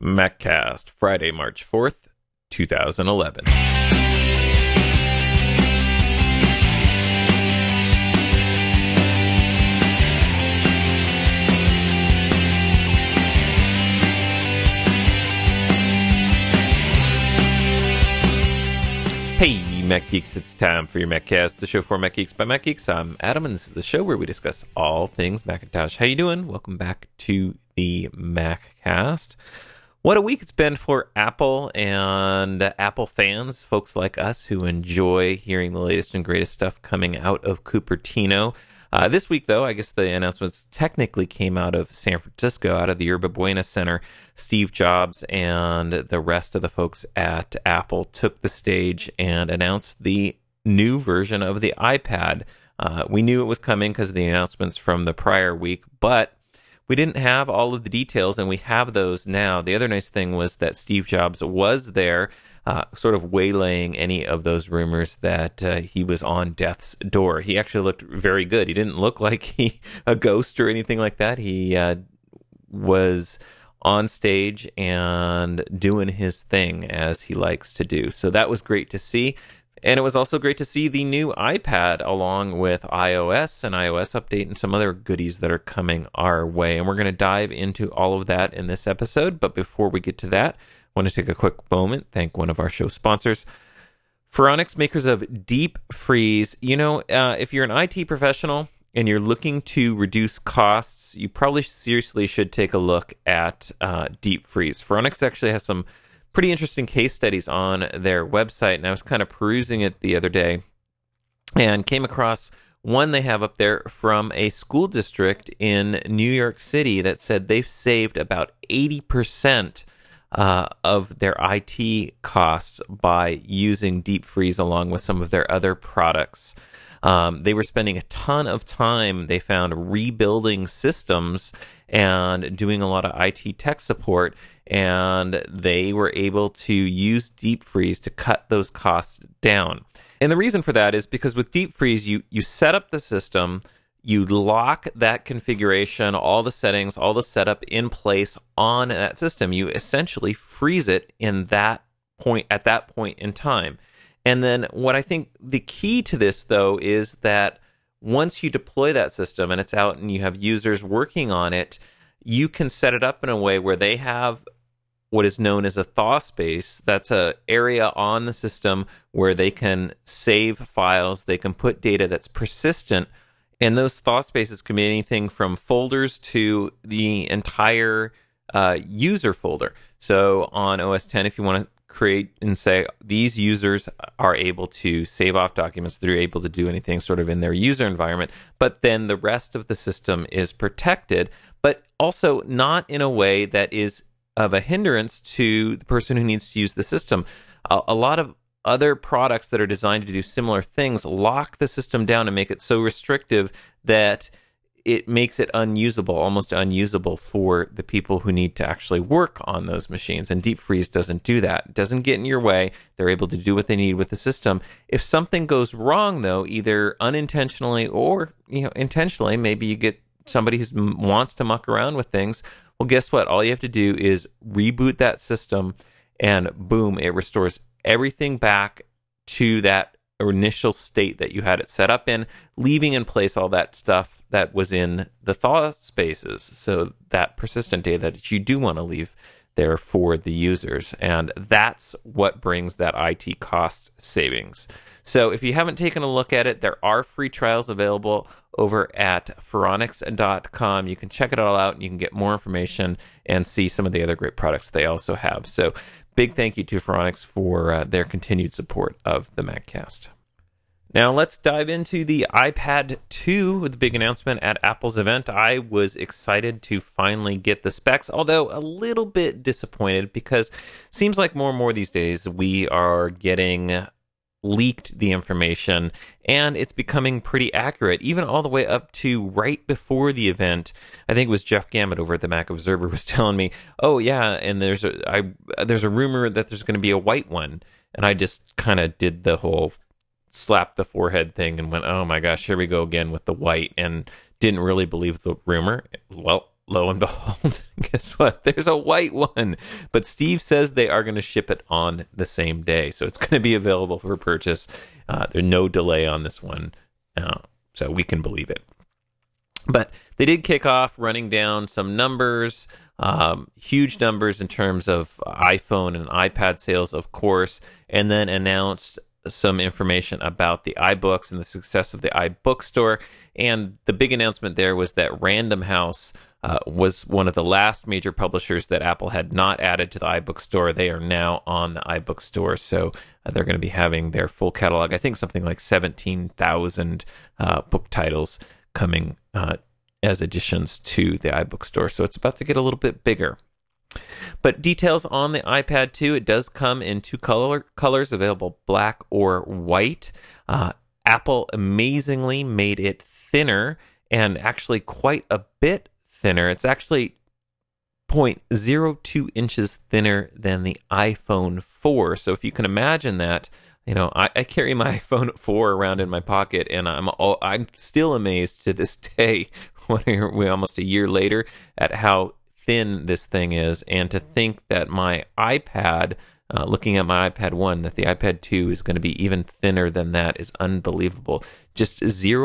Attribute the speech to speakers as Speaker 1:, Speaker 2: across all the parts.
Speaker 1: MacCast, Friday, March 4th, 2011. Hey, Mac Geeks, it's time for your MacCast, the show for Mac Geeks by Mac Geeks. I'm Adam, and this is the show where we discuss all things Macintosh. How you doing? Welcome back to the MacCast. What a week it's been for Apple and Apple fans, folks like us who enjoy hearing the latest and greatest stuff coming out of Cupertino. This week, though, I guess the announcements technically came out of San Francisco, out of the Yerba Buena Center. Steve Jobs and the rest of the folks at Apple took the stage and announced the new version of the iPad. We knew it was coming because of the announcements from the prior week, but we didn't have all of the details, and we have those now. The other nice thing was that Steve Jobs was there, sort of waylaying any of those rumors that he was on death's door. He actually looked very good. He didn't look like a ghost or anything like that. He was on stage and doing his thing as he likes to do. So that was great to see. And it was also great to see the new iPad along with iOS, an iOS update, and some other goodies that are coming our way. And we're going to dive into all of that in this episode. But before we get to that, I want to take a quick moment, thank one of our show sponsors, Phoronix, makers of Deep Freeze. You know, if you're an IT professional and you're looking to reduce costs, you probably seriously should take a look at Deep Freeze. Phoronix actually has some pretty interesting case studies on their website, and I was kind of perusing it the other day and came across one they have up there from a school district in New York City that said they've saved about 80% of their IT costs by using Deep Freeze along with some of their other products. They were spending a ton of time, they found, rebuilding systems and doing a lot of IT tech support, and they were able to use Deep Freeze to cut those costs down. And the reason for that is because with Deep Freeze, you set up the system, you lock that configuration, all the settings, all the setup in place on that system. You essentially freeze it in that point, at that point in time. And then what I think the key to this, though, is that once you deploy that system and it's out and you have users working on it, you can set it up in a way where they have what is known as a thaw space. That's an area on the system where they can save files, they can put data that's persistent, and those thaw spaces can be anything from folders to the entire user folder. So on OS X, if you want to create and say these users are able to save off documents, they're able to do anything sort of in their user environment, but then the rest of the system is protected, but also not in a way that is of a hindrance to the person who needs to use the system. A lot of other products that are designed to do similar things lock the system down and make it so restrictive that it makes it unusable, almost unusable for the people who need to actually work on those machines. And Deep Freeze doesn't do that. It doesn't get in your way. They're able to do what they need with the system. If something goes wrong, though, either unintentionally or intentionally, maybe you get somebody who wants to muck around with things. Well, guess what? All you have to do is reboot that system, and boom, it restores everything back to that initial state that you had it set up in, leaving in place all that stuff that was in the thaw spaces. So that persistent data that you do want to leave there for the users. And that's what brings that IT cost savings. So if you haven't taken a look at it, there are free trials available over at Phoronix.com. You can check it all out and you can get more information and see some of the other great products they also have. So big thank you to Phoronix for their continued support of the MacCast. Now let's dive into the iPad 2 with the big announcement at Apple's event. I was excited to finally get the specs, although a little bit disappointed because it seems like more and more these days we are getting leaked the information and it's becoming pretty accurate, even all the way up to right before the event. I think it was Jeff Gamet over at the Mac Observer was telling me, oh yeah, and there's a rumor that there's going to be a white one. And I just kind of did the whole slap the forehead thing and went, oh my gosh, here we go again with the white, and didn't really believe the rumor. Well, lo and behold, guess what? There's a white one. But Steve says they are going to ship it on the same day. So it's going to be available for purchase. There's no delay on this one. So we can believe it. But they did kick off running down some numbers, huge numbers in terms of iPhone and iPad sales, of course, and then announced some information about the iBooks and the success of the iBookstore. And the big announcement there was that Random House was one of the last major publishers that Apple had not added to the iBookstore. They are now on the iBookstore, so they're going to be having their full catalog. I think something like 17,000 book titles coming as additions to the iBookstore. So it's about to get a little bit bigger. But details on the iPad 2, it does come in two colors, available black or white. Apple amazingly made it thinner, and actually quite a bit thinner. It's actually 0.02 inches thinner than the iPhone 4. So if you can imagine that, I carry my iPhone 4 around in my pocket, and I'm still amazed to this day, we're almost a year later, at how thin this thing is. And to think that my iPad, looking at my iPad 1, that the iPad 2 is going to be even thinner than that is unbelievable. Just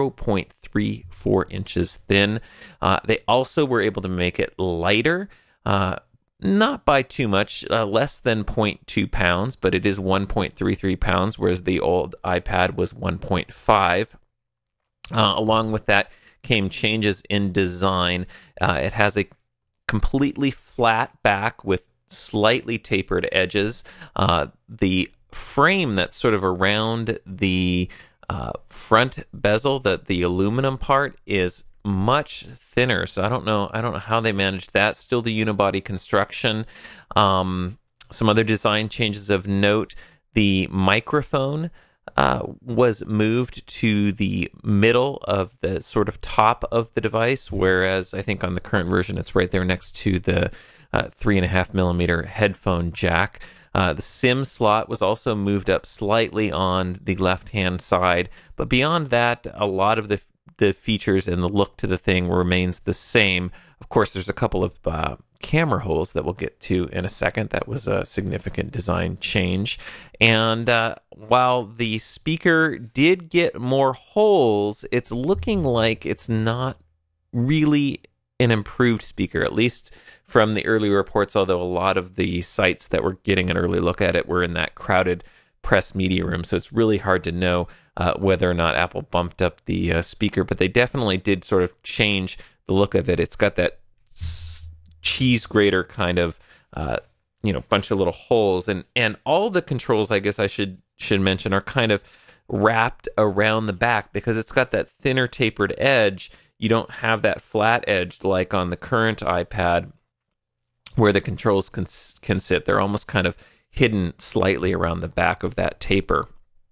Speaker 1: 0.34 inches thin. They also were able to make it lighter, not by too much, less than 0.2 pounds, but it is 1.33 pounds, whereas the old iPad was 1.5. Along with that came changes in design. It has a completely flat back with slightly tapered edges. The frame that's sort of around the front bezel, the aluminum part, is much thinner. So I don't know how they managed that. Still the unibody construction. Some other design changes of note: the microphone was moved to the middle of the sort of top of the device, whereas I think on the current version it's right there next to the 3.5 millimeter headphone jack. The SIM slot was also moved up slightly on the left-hand side, but beyond that, a lot of the features and the look to the thing remains the same. Of course, there's a couple of camera holes that we'll get to in a second. That was a significant design change. And while the speaker did get more holes, it's looking like it's not really an improved speaker, at least from the early reports, although a lot of the sites that were getting an early look at it were in that crowded press media room. So it's really hard to know whether or not Apple bumped up the speaker, but they definitely did sort of change the look of it. It's got that cheese grater kind of bunch of little holes, and all the controls, I guess I should mention, are kind of wrapped around the back because it's got that thinner tapered edge. You don't have that flat edge like on the current iPad where the controls can sit. They're almost kind of hidden slightly around the back of that taper.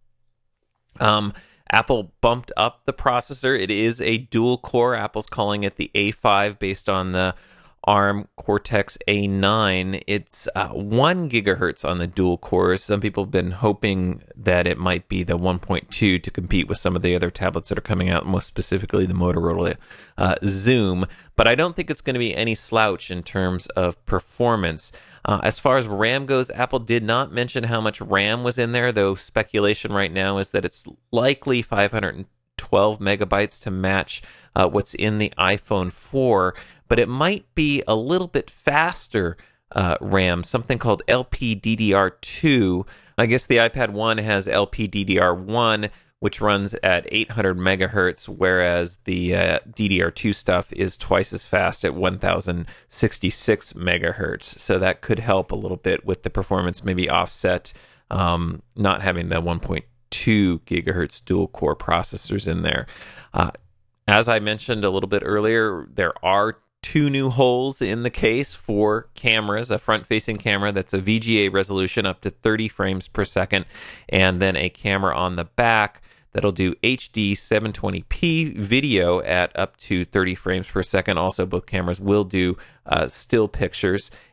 Speaker 1: Apple bumped up the processor. It is a dual core. Apple's calling it the A5 based on the ARM Cortex A9. It's 1 gigahertz on the dual cores. Some people have been hoping that it might be the 1.2 to compete with some of the other tablets that are coming out, most specifically the Motorola Zoom. But I don't think it's going to be any slouch in terms of performance. As far as RAM goes, Apple did not mention how much RAM was in there, though speculation right now is that it's likely 512 megabytes to match what's in the iPhone 4, but it might be a little bit faster RAM, something called LPDDR2. I guess the iPad 1 has LPDDR1, which runs at 800 megahertz, whereas the DDR2 stuff is twice as fast at 1066 megahertz. So that could help a little bit with the performance, maybe offset not having the 1.2 gigahertz dual core processors in there. As I mentioned a little bit earlier, there are 2 new holes in the case for cameras: a front-facing camera that's a VGA resolution up to 30 frames per second, and then a camera on the back that'll do HD 720p video at up to 30 frames per second. Also, both cameras will do still pictures,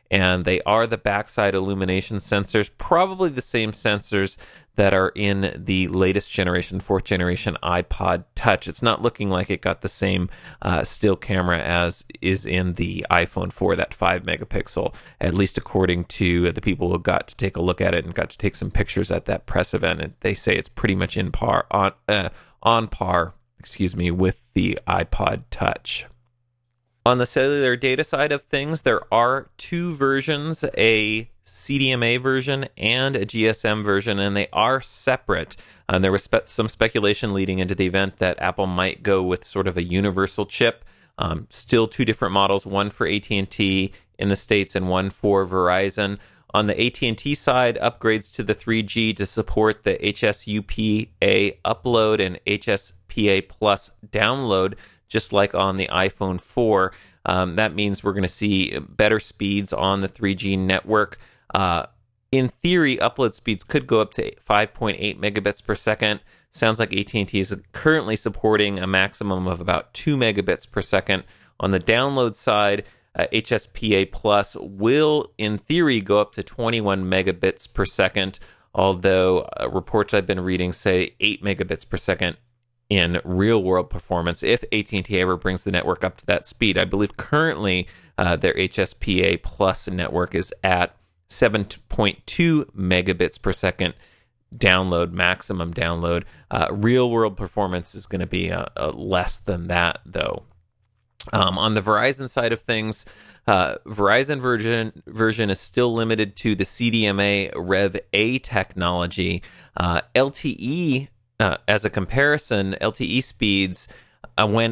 Speaker 1: and they are the backside illumination sensors, probably the same sensors that are in the latest generation, fourth generation iPod Touch. It's not looking like it got the same still camera as is in the iPhone 4, that 5 megapixel, at least according to the people who got to take a look at it and got to take some pictures at that press event. And they say it's pretty much on par, with the iPod Touch. On the cellular data side of things, there are two versions, a CDMA version and a GSM version, and they are separate. There was some speculation leading into the event that Apple might go with sort of a universal chip. Still two different models, one for AT&T in the States and one for Verizon. On the AT&T side, upgrades to the 3G to support the HSUPA upload and HSPA Plus download, just like on the iPhone 4. That means we're going to see better speeds on the 3G network. In theory, upload speeds could go up to 5.8 megabits per second. Sounds like AT&T is currently supporting a maximum of about 2 megabits per second. On the download side, HSPA Plus will, in theory, go up to 21 megabits per second, although reports I've been reading say 8 megabits per second in real-world performance if AT&T ever brings the network up to that speed. I believe currently their HSPA Plus network is at 7.2 megabits per second maximum download. Real-world performance is going to be less than that, though. On the Verizon side of things, Verizon version is still limited to the CDMA Rev A technology. LTE, as a comparison, LTE speeds when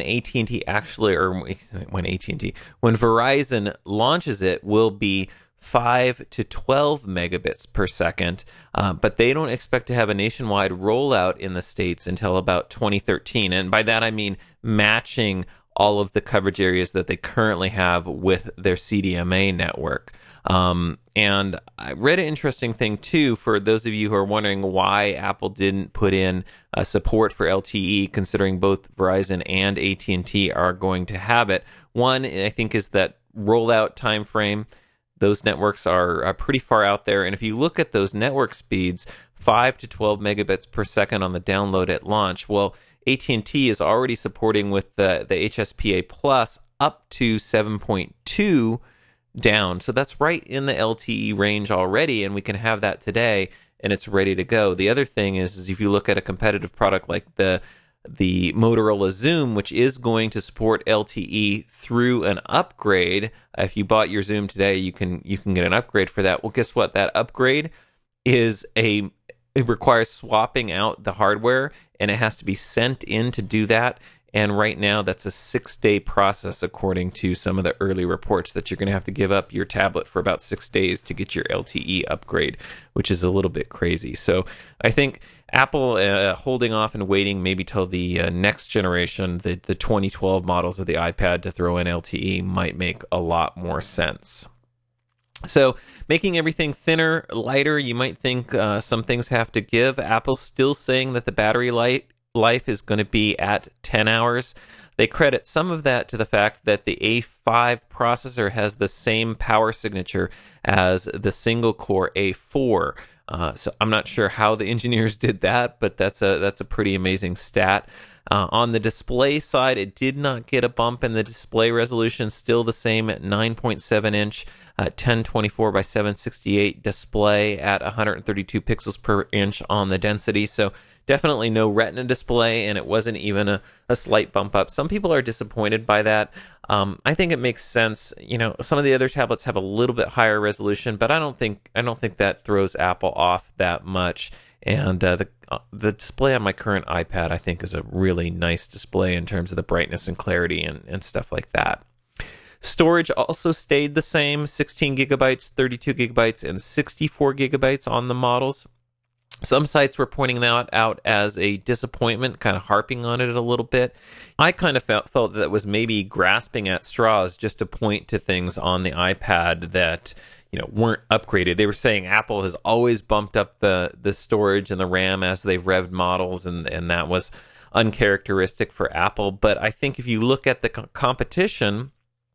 Speaker 1: Verizon launches it will be 5 to 12 megabits per second, but they don't expect to have a nationwide rollout in the States until about 2013. And by that I mean matching all of the coverage areas that they currently have with their CDMA network. And I read an interesting thing too, for those of you who are wondering why Apple didn't put in support for LTE, considering both Verizon and AT&T are going to have it. One, I think, is that rollout time frame. Those networks are pretty far out there, and if you look at those network speeds, 5 to 12 megabits per second on the download at launch, well, AT&T is already supporting with the HSPA Plus up to 7.2 down. So that's right in the LTE range already, and we can have that today, and it's ready to go. The other thing is if you look at a competitive product like the Motorola Xoom, which is going to support LTE through an upgrade. If you bought your Xoom today, you can get an upgrade for that. Well, guess what? That upgrade it requires swapping out the hardware, and it has to be sent in to do that. And right now, that's a 6-day process, according to some of the early reports, that you're going to have to give up your tablet for about 6 days to get your LTE upgrade, which is a little bit crazy. So I think Apple holding off and waiting maybe till the next generation, the 2012 models of the iPad, to throw in LTE might make a lot more sense. So making everything thinner, lighter, you might think some things have to give. Apple's still saying that the battery life is going to be at 10 hours. They credit some of that to the fact that the A5 processor has the same power signature as the single-core A4. So I'm not sure how the engineers did that, but that's a pretty amazing stat. On the display side, it did not get a bump in the display resolution, still the same at 9.7 inch, 1024 by 768 display at 132 pixels per inch on the density. So definitely no Retina display, and it wasn't even a slight bump up. Some people are disappointed by that. I think it makes sense. You know, some of the other tablets have a little bit higher resolution, but I don't think that throws Apple off that much. And the display on my current iPad, I think, is a really nice display in terms of the brightness and clarity and stuff like that. Storage also stayed the same, 16 gigabytes, 32 gigabytes, and 64 gigabytes on the models. Some sites were pointing that out as a disappointment, kind of harping on it a little bit. I kind of felt that was maybe grasping at straws just to point to things on the iPad that, you know, weren't upgraded. They were saying Apple has always bumped up the storage and the RAM as they've revved models, and that was uncharacteristic for Apple. But I think if you look at the competition,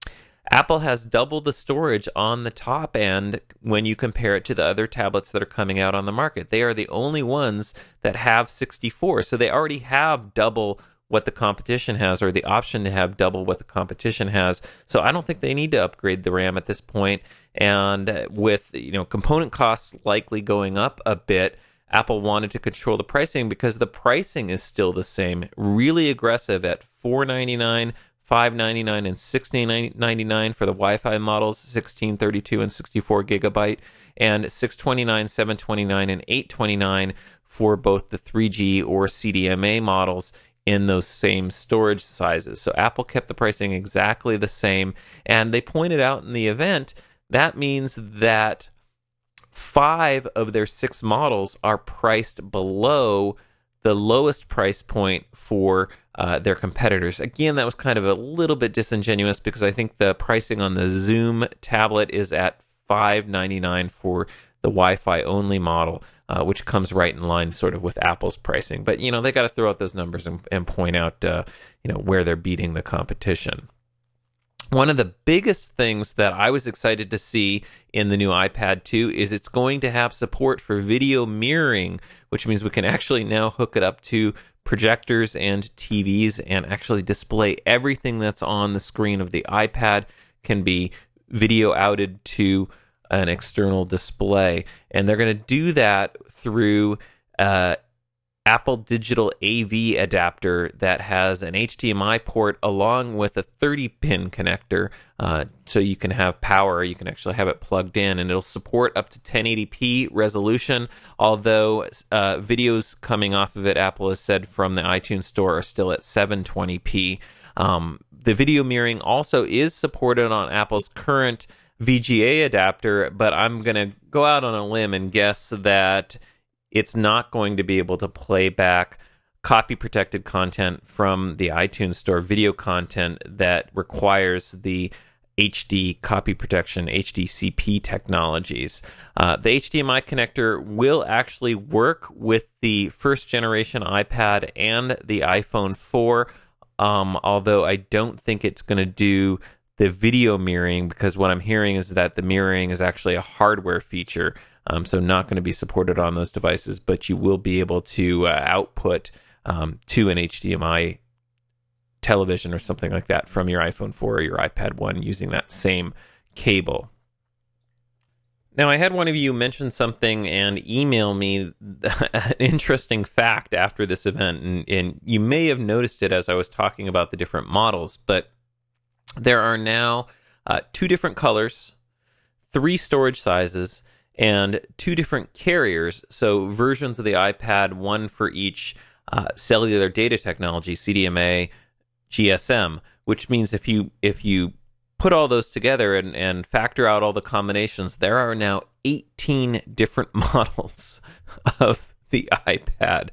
Speaker 1: Apple has double the storage on the top end when you compare it to the other tablets that are coming out on the market. They are the only ones that have 64. So they already have double what the competition has, or the option to have double what the competition has. So I don't think they need to upgrade the RAM at this point. And with component costs likely going up a bit, Apple wanted to control the pricing because the pricing is still the same, really aggressive at $499, $599, and $1699 for the Wi-Fi models, 16, 32, and 64 gigabyte, and $629, $729, and $829 for both the 3G or CDMA models in those same storage sizes. So Apple kept the pricing exactly the same, and they pointed out in the event that means that 5 of their 6 models are priced below the lowest price point for their competitors. Again, that was kind of a little bit disingenuous because I think the pricing on the Zoom tablet is at $599 for the Wi-Fi only model, which comes right in line sort of with Apple's pricing. But, they got to throw out those numbers and point out, where they're beating the competition. One of the biggest things that I was excited to see in the new iPad 2 is it's going to have support for video mirroring, which means we can actually now hook it up to projectors and TVs and actually display everything that's on the screen of the iPad can be video outed to an external display. And they're going to do that through Apple Digital AV adapter that has an HDMI port along with a 30-pin connector, so you can have power. You can actually have it plugged in, and it'll support up to 1080p resolution, although videos coming off of it, Apple has said from the iTunes Store, are still at 720p. The video mirroring also is supported on Apple's current VGA adapter, but I'm going to go out on a limb and guess that it's not going to be able to play back copy-protected content from the iTunes Store, video content that requires the HD copy protection, HDCP technologies. The HDMI connector will actually work with the first generation iPad and the iPhone 4, although I don't think it's going to do the video mirroring, because what I'm hearing is that the mirroring is actually a hardware feature. So not going to be supported on those devices, but you will be able to output to an HDMI television or something like that from your iPhone 4 or your iPad 1 using that same cable. Now, I had one of you mention something and email me an interesting fact after this event, and you may have noticed it as I was talking about the different models, but there are now 2 different colors, 3 storage sizes, and 2 different carriers, so versions of the iPad, one for each cellular data technology, CDMA, GSM, which means if you put all those together and factor out all the combinations, there are now 18 different models of the iPad.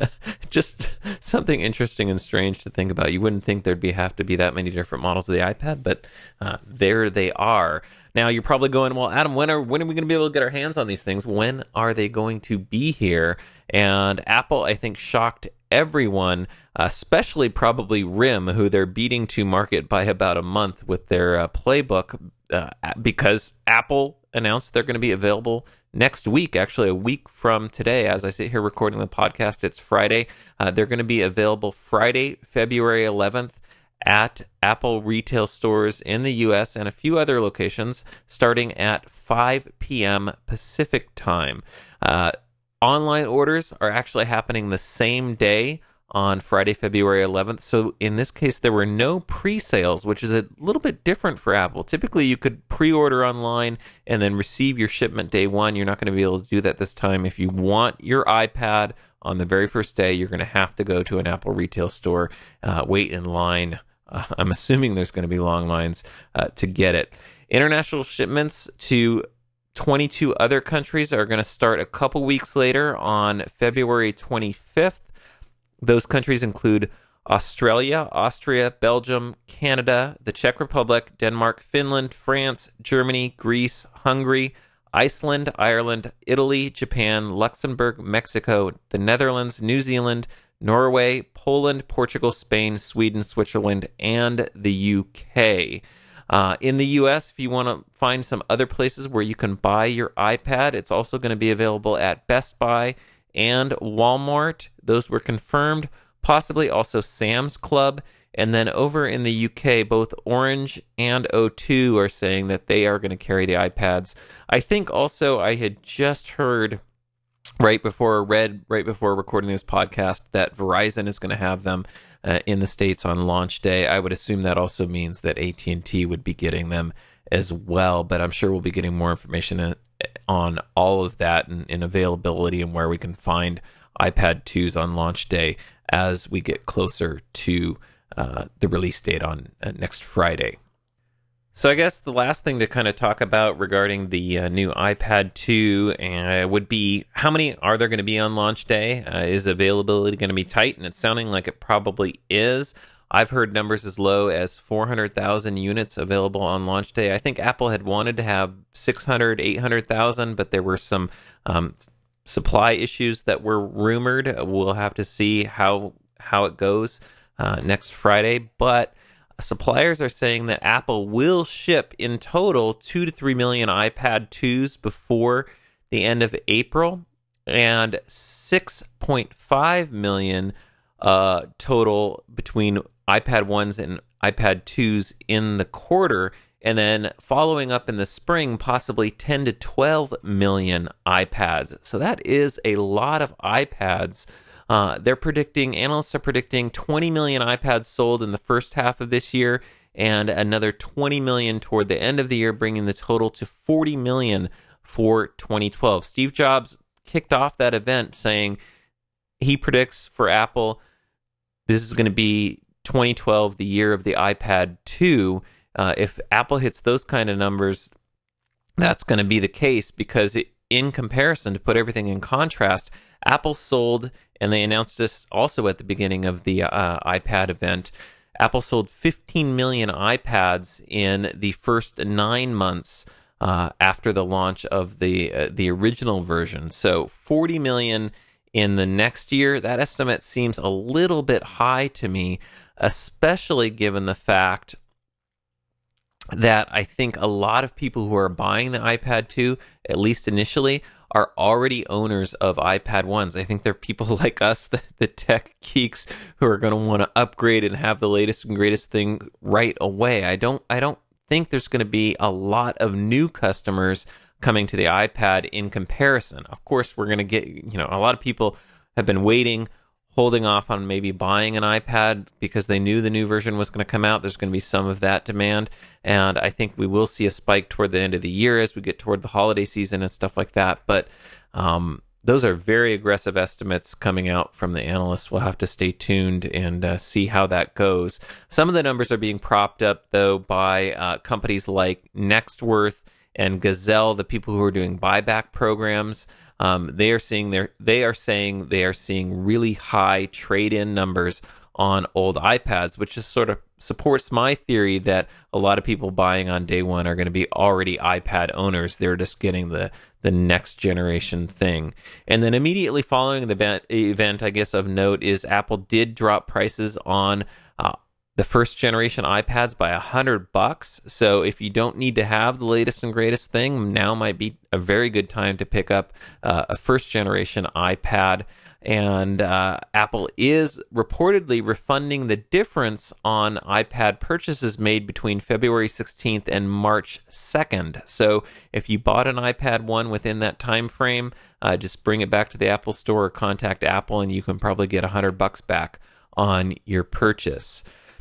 Speaker 1: Just something interesting and strange to think about. You wouldn't think there'd have to be that many different models of the iPad, but there they are. Now, you're probably going, well, Adam, when are we going to be able to get our hands on these things? When are they going to be here? And Apple, I think, shocked everyone, especially probably RIM, who they're beating to market by about a month with their playbook, because Apple announced they're going to be available next week, actually a week from today. As I sit here recording the podcast, it's Friday. They're going to be available Friday, February 11th at Apple retail stores in the U.S. and a few other locations starting at 5 p.m. Pacific time. Online orders are actually happening the same day on Friday, February 11th. So in this case, there were no pre-sales, which is a little bit different for Apple. Typically, you could pre-order online and then receive your shipment day one. You're not going to be able to do that this time. If you want your iPad on the very first day, you're going to have to go to an Apple retail store, wait in line. I'm assuming there's going to be long lines to get it. International shipments to 22 other countries are going to start a couple weeks later on February 25th. Those countries include Australia, Austria, Belgium, Canada, the Czech Republic, Denmark, Finland, France, Germany, Greece, Hungary, Iceland, Ireland, Italy, Japan, Luxembourg, Mexico, the Netherlands, New Zealand, Norway, Poland, Portugal, Spain, Sweden, Switzerland, and the UK. In the US, if you want to find some other places where you can buy your iPad, it's also going to be available at Best Buy and Walmart. Those were confirmed, possibly also Sam's Club. And then over in the UK, both Orange and O2 are saying that they are going to carry the iPads. I think also I had just heard right before recording this podcast that Verizon is going to have them in the States on launch day. I would assume that also means that AT&T would be getting them as well, but I'm sure we'll be getting more information on all of that and availability and where we can find iPad 2s on launch day as we get closer to the release date on next Friday. So I guess the last thing to kind of talk about regarding the new iPad 2 would be how many are there going to be on launch day? Is availability going to be tight? And it's sounding like it probably is. I've heard numbers as low as 400,000 units available on launch day. I think Apple had wanted to have 600, 800,000, but there were some supply issues that were rumored. We'll have to see how it goes next Friday. But suppliers are saying that Apple will ship in total 2 to 3 million iPad 2s before the end of April, and 6.5 million total between iPad 1s and iPad 2s in the quarter, and then following up in the spring, possibly 10 to 12 million iPads. So that is a lot of iPads. Analysts are predicting 20 million iPads sold in the first half of this year and another 20 million toward the end of the year, bringing the total to 40 million for 2012. Steve Jobs kicked off that event saying he predicts for Apple this is going to be 2012, the year of the iPad 2. If Apple hits those kind of numbers, that's going to be the case because in comparison, to put everything in contrast, Apple sold, and they announced this also at the beginning of the iPad event, Apple sold 15 million iPads in the first 9 months after the launch of the original version. So 40 million in the next year. That estimate seems a little bit high to me, especially given the fact that I think a lot of people who are buying the iPad 2, at least initially, are already owners of iPad 1s. I think they're people like us, the tech geeks, who are going to want to upgrade and have the latest and greatest thing right away. I don't think there's going to be a lot of new customers coming to the iPad in comparison. Of course, we're going to get, a lot of people have been waiting, holding off on maybe buying an iPad because they knew the new version was going to come out. There's going to be some of that demand, and I think we will see a spike toward the end of the year as we get toward the holiday season and stuff like that. But those are very aggressive estimates coming out from the analysts. We'll have to stay tuned and see how that goes. Some of the numbers are being propped up, though, by companies like Nextworth and Gazelle, the people who are doing buyback programs. They are saying they are seeing really high trade-in numbers on old iPads, which just sort of supports my theory that a lot of people buying on day one are going to be already iPad owners. They're just getting the next generation thing. And then immediately following the event, I guess of note is Apple did drop prices on the first generation iPads by $100. So if you don't need to have the latest and greatest thing, now might be a very good time to pick up a first generation iPad. And Apple is reportedly refunding the difference on iPad purchases made between February 16th and March 2nd. So if you bought an iPad 1 within that time frame, just bring it back to the Apple Store or contact Apple, and you can probably get $100 back on your purchase.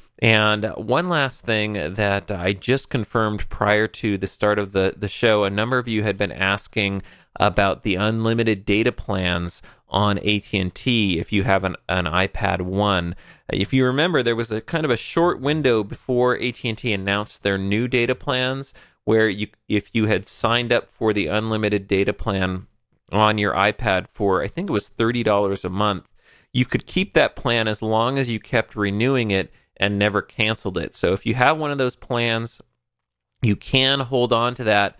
Speaker 1: And one last thing that I just confirmed prior to the start of the show, a number of you had been asking about the unlimited data plans on AT&T if you have an iPad 1. If you remember, there was a kind of a short window before AT&T announced their new data plans where if you had signed up for the unlimited data plan on your iPad for, I think it was $30 a month, you could keep that plan as long as you kept renewing it and never canceled it. So if you have one of those plans, you can hold on to that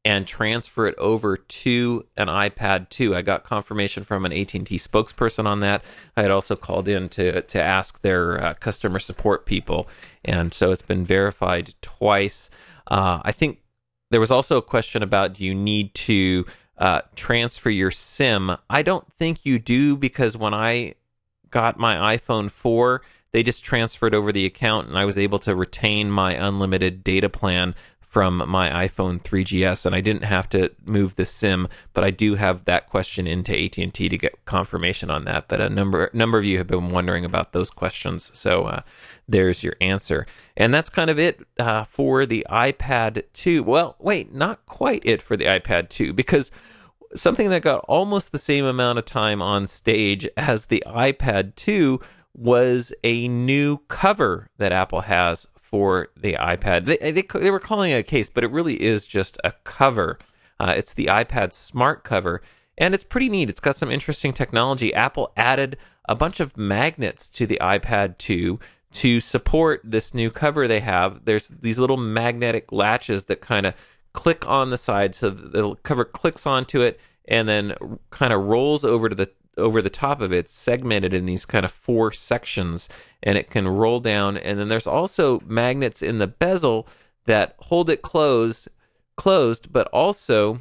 Speaker 1: and transfer it over to an iPad 2. I got confirmation from an AT&T spokesperson on that. I had also called in to ask their customer support people, and so it's been verified twice. I think there was also a question about, do you need to transfer your SIM? I don't think you do, because when I got my iPhone 4, they just transferred over the account, and I was able to retain my unlimited data plan from my iPhone 3GS, and I didn't have to move the SIM. But I do have that question into AT&T to get confirmation on that. But a number of you have been wondering about those questions, so there's your answer. And that's kind of it for the iPad 2. Well, wait, not quite it for the iPad 2, because something that got almost the same amount of time on stage as the iPad 2 was a new cover that Apple has for the iPad. They were calling it a case, but it really is just a cover. It's the iPad Smart Cover, and it's pretty neat. It's got some interesting technology. Apple added a bunch of magnets to the iPad 2 to support this new cover they have. There's these little magnetic latches that kind of click on the side, so the cover clicks onto it and then kind of rolls over the top of it. It's segmented in these kind of 4 sections, and it can roll down. And then there's also magnets in the bezel that hold it closed, but also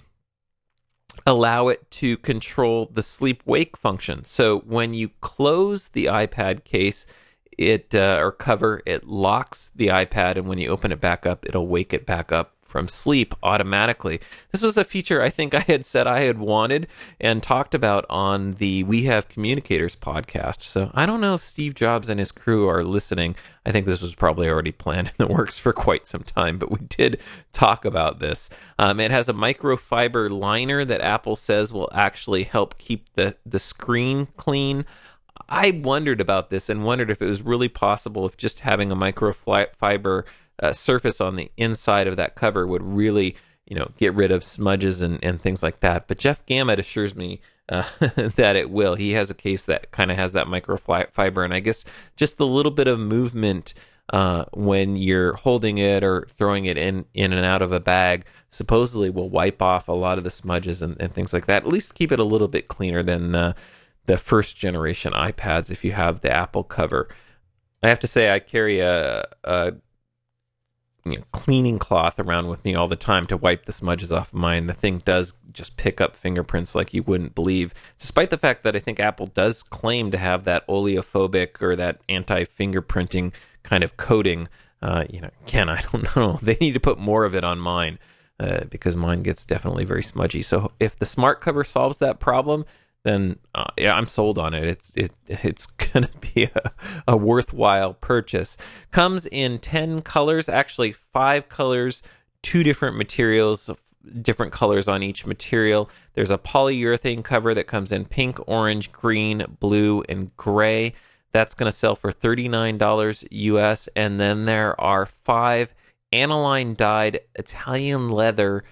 Speaker 1: allow it to control the sleep-wake function. So when you close the iPad case, or cover, it locks the iPad, and when you open it back up, it'll wake it back up from sleep automatically. This was a feature I think I had said I had wanted and talked about on the We Have Communicators podcast. So I don't know if Steve Jobs and his crew are listening. I think this was probably already planned in the works for quite some time, but we did talk about this. It has a microfiber liner that Apple says will actually help keep the screen clean. I wondered about this and wondered if it was really possible if just having a microfiber surface on the inside of that cover would really, get rid of smudges and things like that. But Jeff Gamet assures me that it will. He has a case that kind of has that microfiber, and I guess just the little bit of movement when you're holding it or throwing it in and out of a bag supposedly will wipe off a lot of the smudges and things like that. At least keep it a little bit cleaner than the first generation iPads if you have the Apple cover. I have to say I carry a cleaning cloth around with me all the time to wipe the smudges off of mine. The thing does just pick up fingerprints like you wouldn't believe, despite the fact that I think Apple does claim to have that oleophobic or that anti-fingerprinting kind of coating. Again, I don't know. They need to put more of it on mine because mine gets definitely very smudgy. So if the smart cover solves that problem, then I'm sold on it. It's gonna be a worthwhile purchase. Comes in 10 colors, actually 5 colors, 2 different materials, different colors on each material. There's a polyurethane cover that comes in pink, orange, green, blue, and gray. That's gonna sell for $39 US, and then there are 5 aniline dyed Italian leather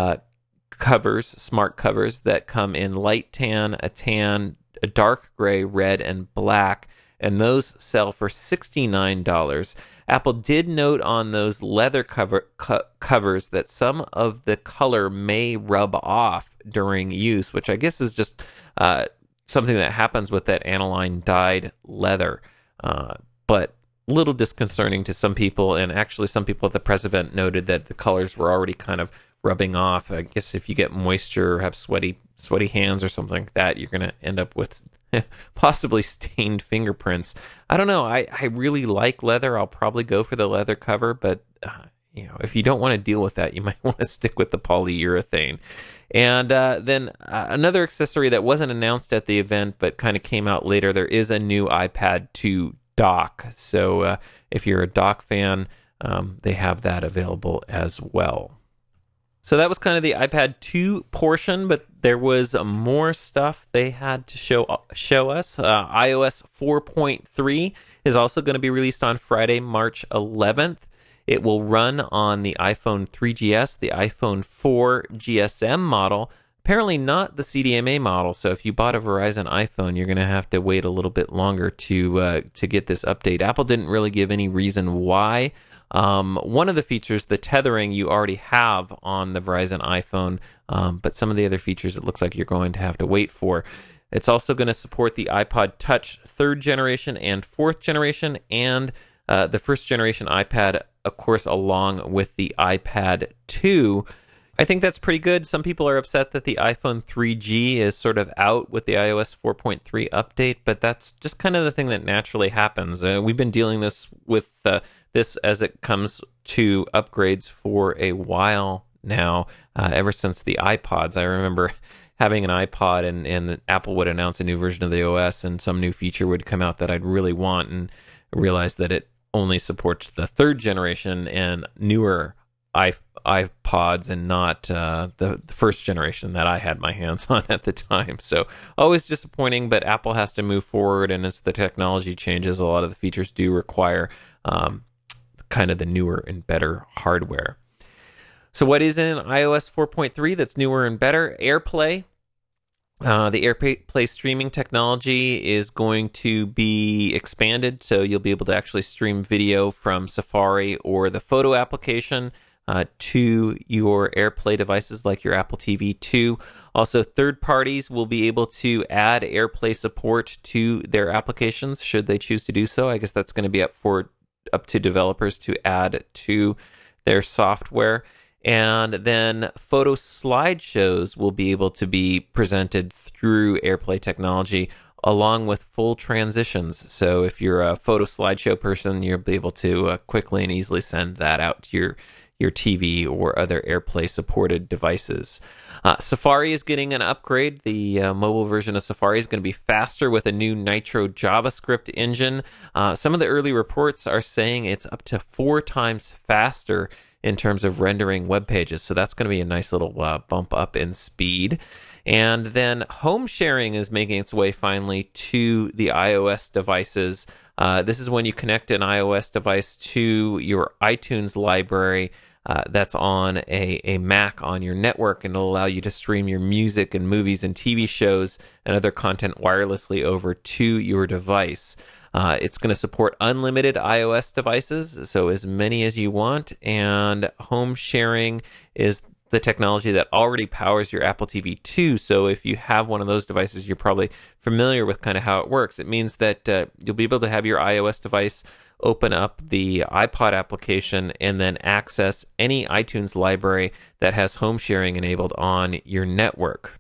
Speaker 1: covers, smart covers that come in light tan, a tan, a dark gray, red, and black, and those sell for $69. Apple did note on those leather covers that some of the color may rub off during use, which I guess is just something that happens with that aniline dyed leather, but a little disconcerting to some people. And actually some people at the press event noted that the colors were already kind of rubbing off. I guess if you get moisture or have sweaty hands or something like that, you're going to end up with possibly stained fingerprints. I don't know. I really like leather. I'll probably go for the leather cover, but if you don't want to deal with that, you might want to stick with the polyurethane. And then another accessory that wasn't announced at the event but kind of came out later, there is a new iPad 2 dock. So if you're a dock fan, they have that available as well. So that was kind of the iPad 2 portion, but there was more stuff they had to show us. iOS 4.3 is also going to be released on Friday, March 11th. It will run on the iPhone 3GS, the iPhone 4 GSM model, apparently not the CDMA model. So if you bought a Verizon iPhone, you're going to have to wait a little bit longer to get this update. Apple didn't really give any reason why. One of the features, the tethering, you already have on the Verizon iPhone, but some of the other features it looks like you're going to have to wait for. It's also going to support the iPod Touch 3rd generation and 4th generation, and the 1st generation iPad, of course, along with the iPad 2. I think that's pretty good. Some people are upset that the iPhone 3G is sort of out with the iOS 4.3 update, but that's just kind of the thing that naturally happens. We've been dealing with this as it comes to upgrades for a while now, ever since the iPods. I remember having an iPod and Apple would announce a new version of the OS and some new feature would come out that I'd really want, and realize that it only supports the 3rd generation and newer iPods and not the 1st generation that I had my hands on at the time. So always disappointing, but Apple has to move forward, and as the technology changes, a lot of the features do require kind of the newer and better hardware. So what is in iOS 4.3 that's newer and better? AirPlay. The AirPlay streaming technology is going to be expanded, so you'll be able to actually stream video from Safari or the photo application to your AirPlay devices like your Apple TV 2. Also, third parties will be able to add AirPlay support to their applications should they choose to do so. I guess that's going to be up to developers to add to their software. And then photo slideshows will be able to be presented through AirPlay technology along with full transitions. So if you're a photo slideshow person, you'll be able to quickly and easily send that out to your TV or other AirPlay supported devices. Safari is getting an upgrade. The mobile version of Safari is going to be faster with a new Nitro JavaScript engine. Some of the early reports are saying it's up to 4 times faster in terms of rendering web pages. So that's going to be a nice little bump up in speed. And then home sharing is making its way finally to the iOS devices. This is when you connect an iOS device to your iTunes library that's on a Mac on your network, and it'll allow you to stream your music and movies and TV shows and other content wirelessly over to your device. It's going to support unlimited iOS devices, so as many as you want, and home sharing is the technology that already powers your Apple TV 2, so if you have one of those devices, you're probably familiar with kind of how it works. It means that you'll be able to have your iOS device open up the iPod application and then access any iTunes library that has home sharing enabled on your network.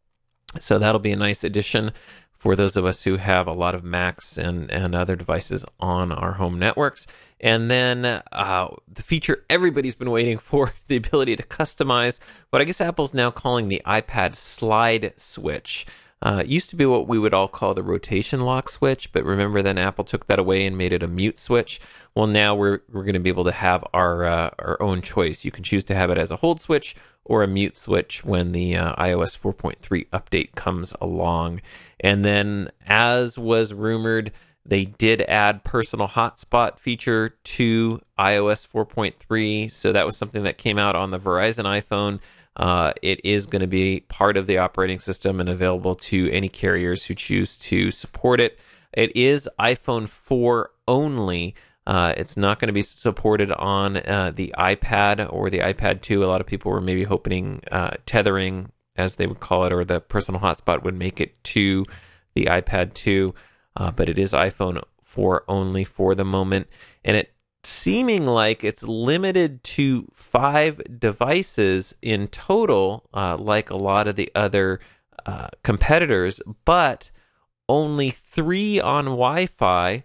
Speaker 1: So that'll be a nice addition for those of us who have a lot of Macs and other devices on our home networks. And then the feature everybody's been waiting for, the ability to customize what I guess Apple's now calling the iPad slide switch. It used to be what we would all call the rotation lock switch, but remember then Apple took that away and made it a mute switch. Well, now we're going to be able to have our own choice. You can choose to have it as a hold switch or a mute switch when the iOS 4.3 update comes along. And then, as was rumored, they did add personal hotspot feature to iOS 4.3, so that was something that came out on the Verizon iPhone. It is going to be part of the operating system and available to any carriers who choose to support it. It is iPhone 4 only. It's not going to be supported on the iPad or the iPad 2. A lot of people were maybe hoping tethering, as they would call it, or the personal hotspot would make it to the iPad 2. But it is iPhone 4 only for the moment. And it seeming like it's limited to 5 devices in total, like a lot of the other competitors, but only 3 on Wi-Fi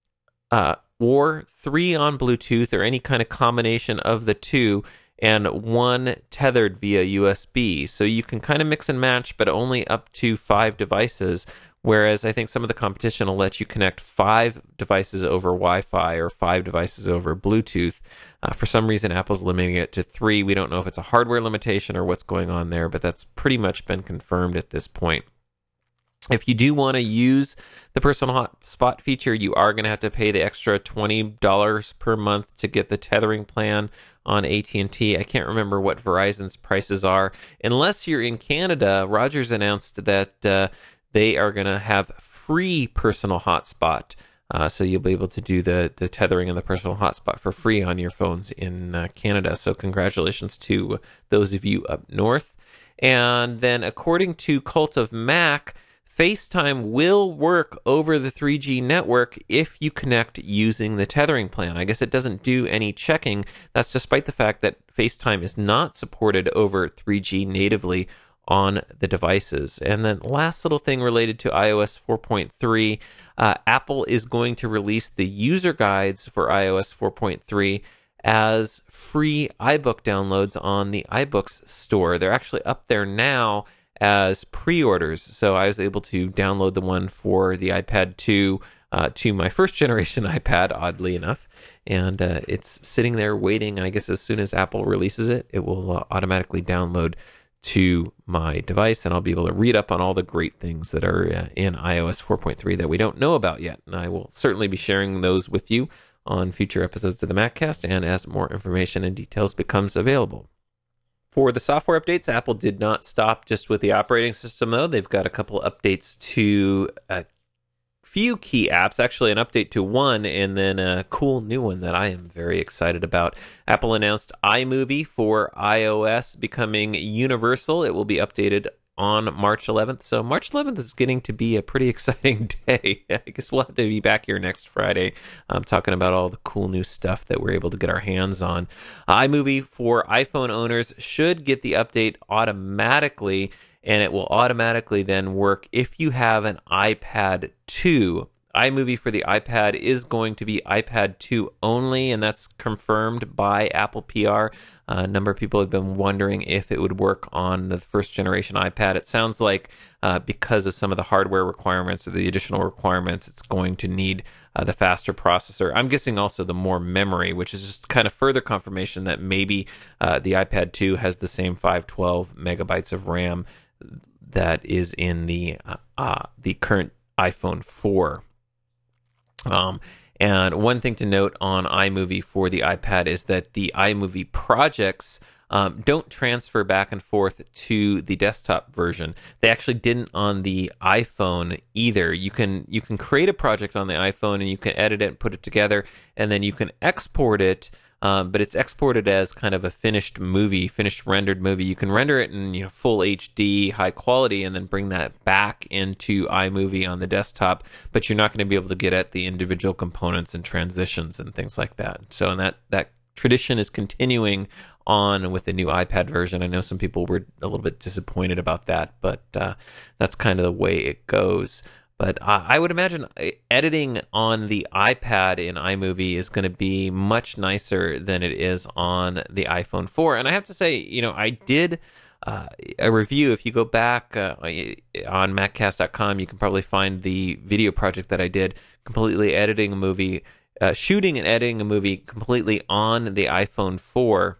Speaker 1: or 3 on Bluetooth or any kind of combination of the two, and 1 tethered via USB. So you can kind of mix and match, but only up to 5 devices. Whereas I think some of the competition will let you connect 5 devices over Wi-Fi or 5 devices over Bluetooth. For some reason, Apple's limiting it to 3. We don't know if it's a hardware limitation or what's going on there, but that's pretty much been confirmed at this point. If you do want to use the personal hotspot feature, you are going to have to pay the extra $20 per month to get the tethering plan on AT&T. I can't remember what Verizon's prices are. Unless you're in Canada, Rogers announced that they are going to have free personal hotspot So you'll be able to do the tethering and the personal hotspot for free on your phones in Canada. So congratulations to those of you up north. And then according to Cult of Mac, FaceTime will work over the 3G network if you connect using the tethering plan. I guess it doesn't do any checking. That's despite the fact that FaceTime is not supported over 3G natively on the devices. And then last little thing related to iOS 4.3, Apple is going to release the user guides for iOS 4.3 as free iBook downloads on the iBooks store. They're actually up there now as pre-orders. So I was able to download the one for the iPad 2 to my first generation iPad, oddly enough. And it's sitting there waiting. I guess as soon as Apple releases it, it will automatically download to my device, and I'll be able to read up on all the great things that are in iOS 4.3 that we don't know about yet. And I will certainly be sharing those with you on future episodes of the MacCast and as more information and details becomes available. For the software updates, Apple did not stop just with the operating system, though. They've got a couple updates to a few key apps, actually an update to one, and then a cool new one that I am very excited about. Apple announced iMovie for iOS becoming universal. It will be updated on March 11th. So March 11th is getting to be a pretty exciting day. I guess we'll have to be back here next Friday talking about all the cool new stuff that we're able to get our hands on. iMovie for iPhone owners should get the update automatically, and it will automatically then work if you have an iPad 2. iMovie for the iPad is going to be iPad 2 only, and that's confirmed by Apple PR. A number of people have been wondering if it would work on the first generation iPad. It sounds like because of some of the hardware requirements or the additional requirements, it's going to need the faster processor. I'm guessing also the more memory, which is just kind of further confirmation that maybe the iPad 2 has the same 512 megabytes of RAM that is in the current iPhone 4. And one thing to note on iMovie for the iPad is that the iMovie projects don't transfer back and forth to the desktop version. They actually didn't on the iPhone either. You can create a project on the iPhone and you can edit it and put it together, and then you can export it. But it's exported as kind of a finished rendered movie. You can render it in full HD, high quality, and then bring that back into iMovie on the desktop. But you're not going to be able to get at the individual components and transitions and things like that. So, and that tradition is continuing on with the new iPad version. I know some people were a little bit disappointed about that, but that's kind of the way it goes. But I would imagine editing on the iPad in iMovie is going to be much nicer than it is on the iPhone 4. And I have to say, I did a review. If you go back on MacCast.com, you can probably find the video project that I did completely editing a movie, shooting and editing a movie completely on the iPhone 4.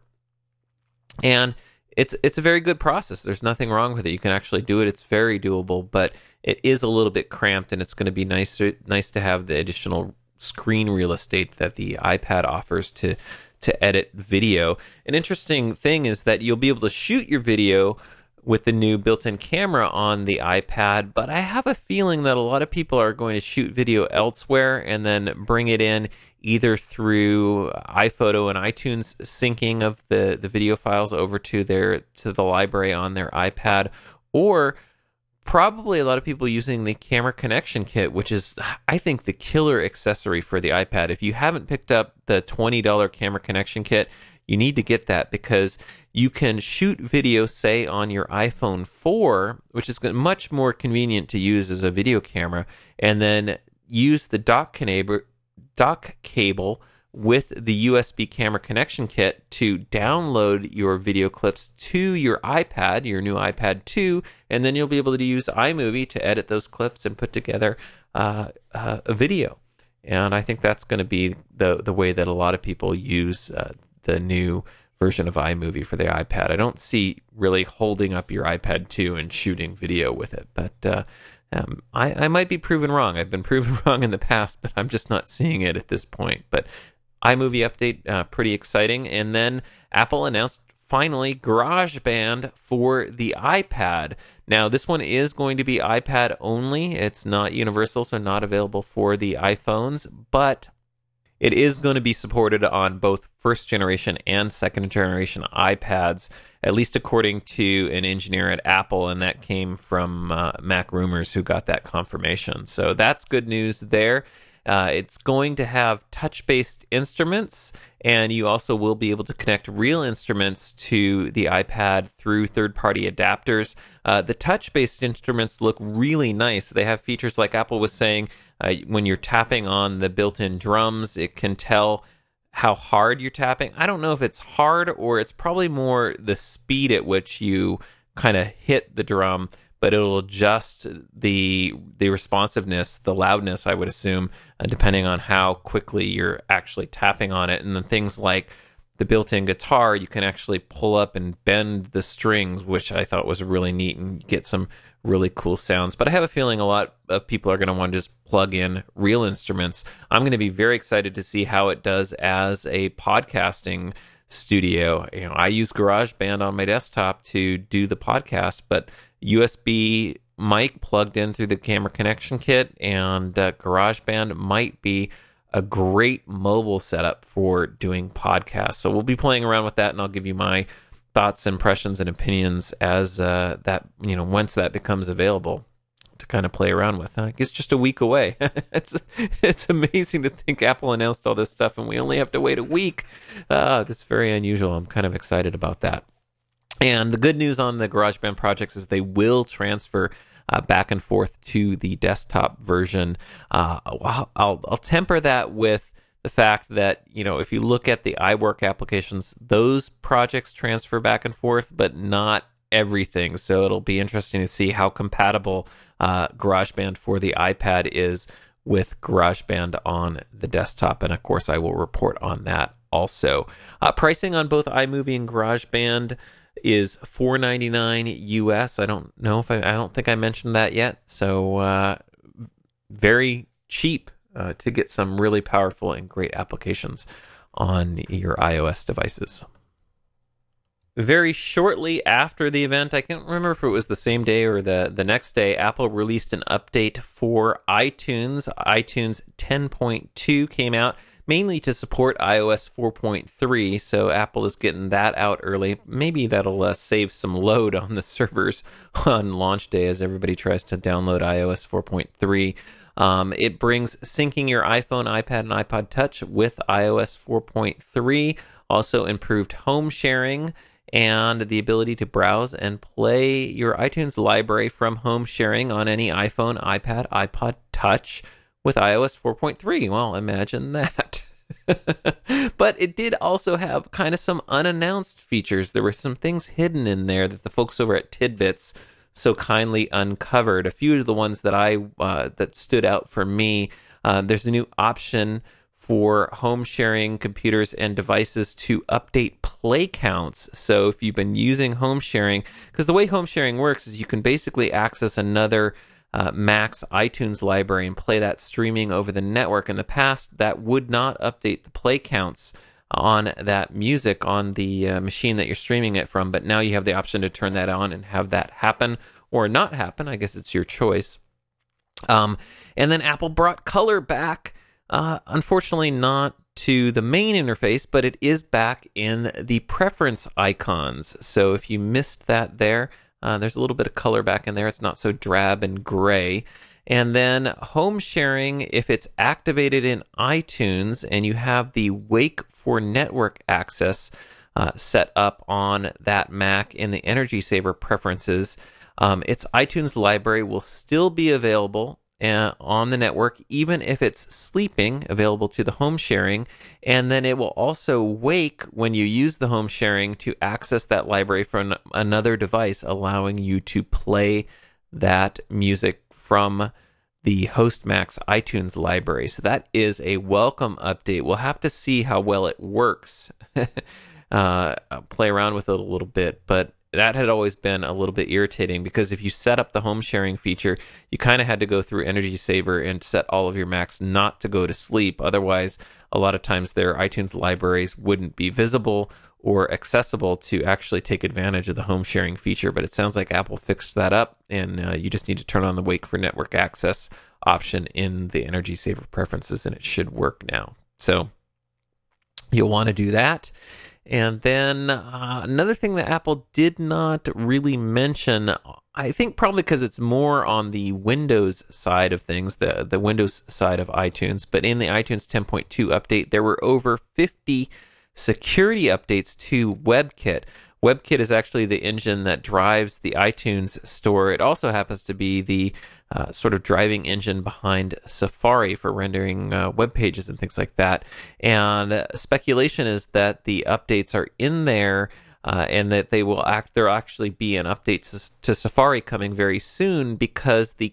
Speaker 1: And it's a very good process. There's nothing wrong with it. You can actually do it. It's very doable, but it is a little bit cramped, and it's going to be nice to have the additional screen real estate that the iPad offers to edit video. An interesting thing is that you'll be able to shoot your video with the new built-in camera on the iPad, but I have a feeling that a lot of people are going to shoot video elsewhere and then bring it in either through iPhoto and iTunes syncing of the video files over to the library on their iPad, or probably a lot of people using the camera connection kit, which is, I think, the killer accessory for the iPad. If you haven't picked up the $20 camera connection kit, you need to get that, because you can shoot video, say, on your iPhone 4, which is much more convenient to use as a video camera, and then use the dock cable with the USB camera connection kit to download your video clips to your iPad, your new iPad 2, and then you'll be able to use iMovie to edit those clips and put together a video. And I think that's going to be the way that a lot of people use the new version of iMovie for the iPad. I don't see really holding up your iPad 2 and shooting video with it, but I might be proven wrong. I've been proven wrong in the past, but I'm just not seeing it at this point. But iMovie update, pretty exciting. And then Apple announced finally GarageBand for the iPad. Now, this one is going to be iPad only. It's not universal, so not available for the iPhones, but it is going to be supported on both first generation and second generation iPads, at least according to an engineer at Apple, and that came from Mac Rumors, who got that confirmation. So that's good news there. It's going to have touch-based instruments, and you also will be able to connect real instruments to the iPad through third-party adapters. The touch-based instruments look really nice. They have features like Apple was saying, when you're tapping on the built-in drums, it can tell how hard you're tapping. I don't know if it's hard or it's probably more the speed at which you kind of hit the drum, but it'll adjust the responsiveness, the loudness, I would assume, depending on how quickly you're actually tapping on it. And then things like the built-in guitar, you can actually pull up and bend the strings, which I thought was really neat, and get some really cool sounds. But I have a feeling a lot of people are going to want to just plug in real instruments. I'm going to be very excited to see how it does as a podcasting studio. I use GarageBand on my desktop to do the podcast, but USB mic plugged in through the camera connection kit, and GarageBand might be a great mobile setup for doing podcasts. So we'll be playing around with that, and I'll give you my thoughts, impressions, and opinions as once that becomes available to kind of play around with. It's just a week away. It's amazing to think Apple announced all this stuff and we only have to wait a week. That's very unusual. I'm kind of excited about that. And the good news on the GarageBand projects is they will transfer back and forth to the desktop version. I'll temper that with the fact that, if you look at the iWork applications, those projects transfer back and forth, but not everything. So it'll be interesting to see how compatible GarageBand for the iPad is with GarageBand on the desktop. And of course, I will report on that also. Pricing on both iMovie and GarageBand is $4.99 US. I don't think I mentioned that yet. So very cheap to get some really powerful and great applications on your iOS devices. Very shortly after the event, I can't remember if it was the same day or the next day, Apple released an update for iTunes. iTunes 10.2 came out, mainly to support iOS 4.3, so Apple is getting that out early. Maybe that'll save some load on the servers on launch day as everybody tries to download iOS 4.3. It brings syncing your iPhone, iPad, and iPod Touch with iOS 4.3, also improved home sharing, and the ability to browse and play your iTunes library from home sharing on any iPhone, iPad, iPod Touch with iOS 4.3. Well, imagine that. But it did also have kind of some unannounced features. There were some things hidden in there that the folks over at Tidbits so kindly uncovered. A few of the ones that that stood out for me. There's a new option for home sharing computers and devices to update play counts. So if you've been using home sharing, because the way home sharing works is you can basically access another Mac's iTunes library and play that streaming over the network. In the past, that would not update the play counts on that music on the machine that you're streaming it from, but now you have the option to turn that on and have that happen or not happen. I guess it's your choice. And then Apple brought color back. Unfortunately, not to the main interface, but it is back in the preference icons. So if you missed that there's a little bit of color back in there. It's not so drab and gray. And then home sharing, if it's activated in iTunes and you have the Wake for network access set up on that Mac in the Energy Saver preferences, its iTunes library will still be available on the network, even if it's sleeping, available to the home sharing. And then it will also wake when you use the home sharing to access that library from another device, allowing you to play that music from the host Mac's iTunes library. So that is a welcome update. We'll have to see how well it works. Play around with it a little bit, but that had always been a little bit irritating because if you set up the home sharing feature, you kind of had to go through Energy Saver and set all of your Macs not to go to sleep. Otherwise, a lot of times their iTunes libraries wouldn't be visible, or accessible to actually take advantage of the home sharing feature. But it sounds like Apple fixed that up, and you just need to turn on the Wake for Network Access option in the Energy Saver preferences, and it should work now. So you'll want to do that. And then another thing that Apple did not really mention, I think probably because it's more on the Windows side of things, the Windows side of iTunes, but in the iTunes 10.2 update, there were over 50 security updates to WebKit. WebKit is actually the engine that drives the iTunes store. It also happens to be the sort of driving engine behind Safari for rendering web pages and things like that. And speculation is that the updates are in there and that there'll actually be an update to Safari coming very soon, because the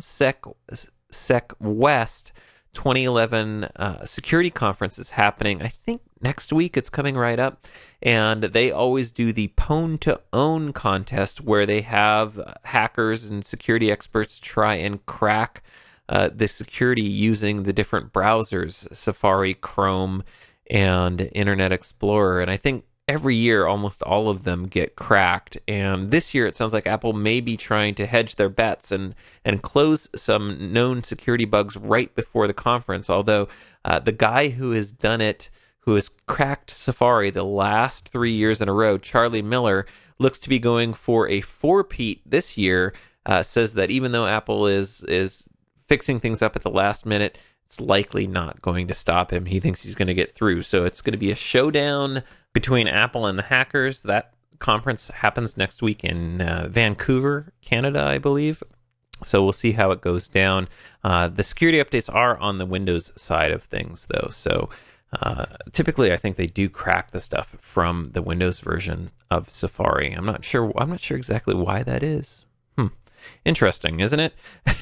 Speaker 1: CanSec West 2011 security conference is happening, I think, next week. It's coming right up. And they always do the Pwn to Own contest, where they have hackers and security experts try and crack the security using the different browsers, Safari, Chrome, and Internet Explorer. And I think every year almost all of them get cracked. And this year it sounds like Apple may be trying to hedge their bets and close some known security bugs right before the conference. Although the guy who has done it, who has cracked Safari the last 3 years in a row, Charlie Miller, looks to be going for a four-peat this year. Says that even though Apple is fixing things up at the last minute, it's likely not going to stop him. He thinks he's going to get through. So it's going to be a showdown between Apple and the hackers. That conference happens next week in Vancouver, Canada, I believe. So we'll see how it goes down. The security updates are on the Windows side of things, though. So typically, I think they do crack the stuff from the Windows version of Safari. I'm not sure exactly why that is. Interesting, isn't it?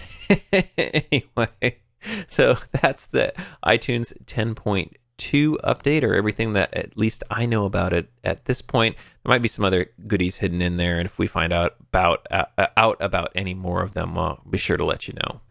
Speaker 1: Anyway, so that's the iTunes 10.2 update, or everything that at least I know about it at this point. There might be some other goodies hidden in there, and if we find out about any more of them, I'll be sure to let you know.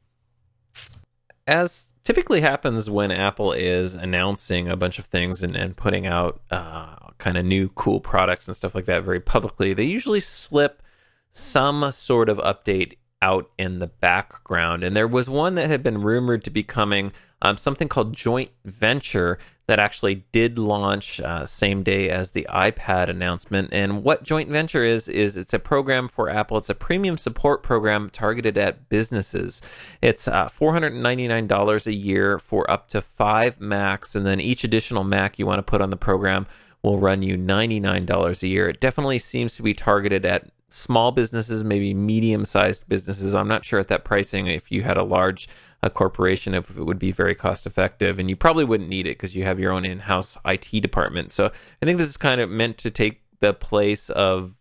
Speaker 1: As typically happens when Apple is announcing a bunch of things and putting out kind of new cool products and stuff like that very publicly, they usually slip some sort of update out in the background. And there was one that had been rumored to be coming, something called Joint Venture, that actually did launch same day as the iPad announcement. And what Joint Venture is it's a program for Apple. It's a premium support program targeted at businesses. It's $499 a year for up to 5 Macs, and then each additional Mac you want to put on the program will run you $99 a year. It definitely seems to be targeted at small businesses, maybe medium-sized businesses. I'm not sure at that pricing, if you had a large corporation, if it would be very cost-effective, and you probably wouldn't need it because you have your own in-house IT department. So I think this is kind of meant to take the place of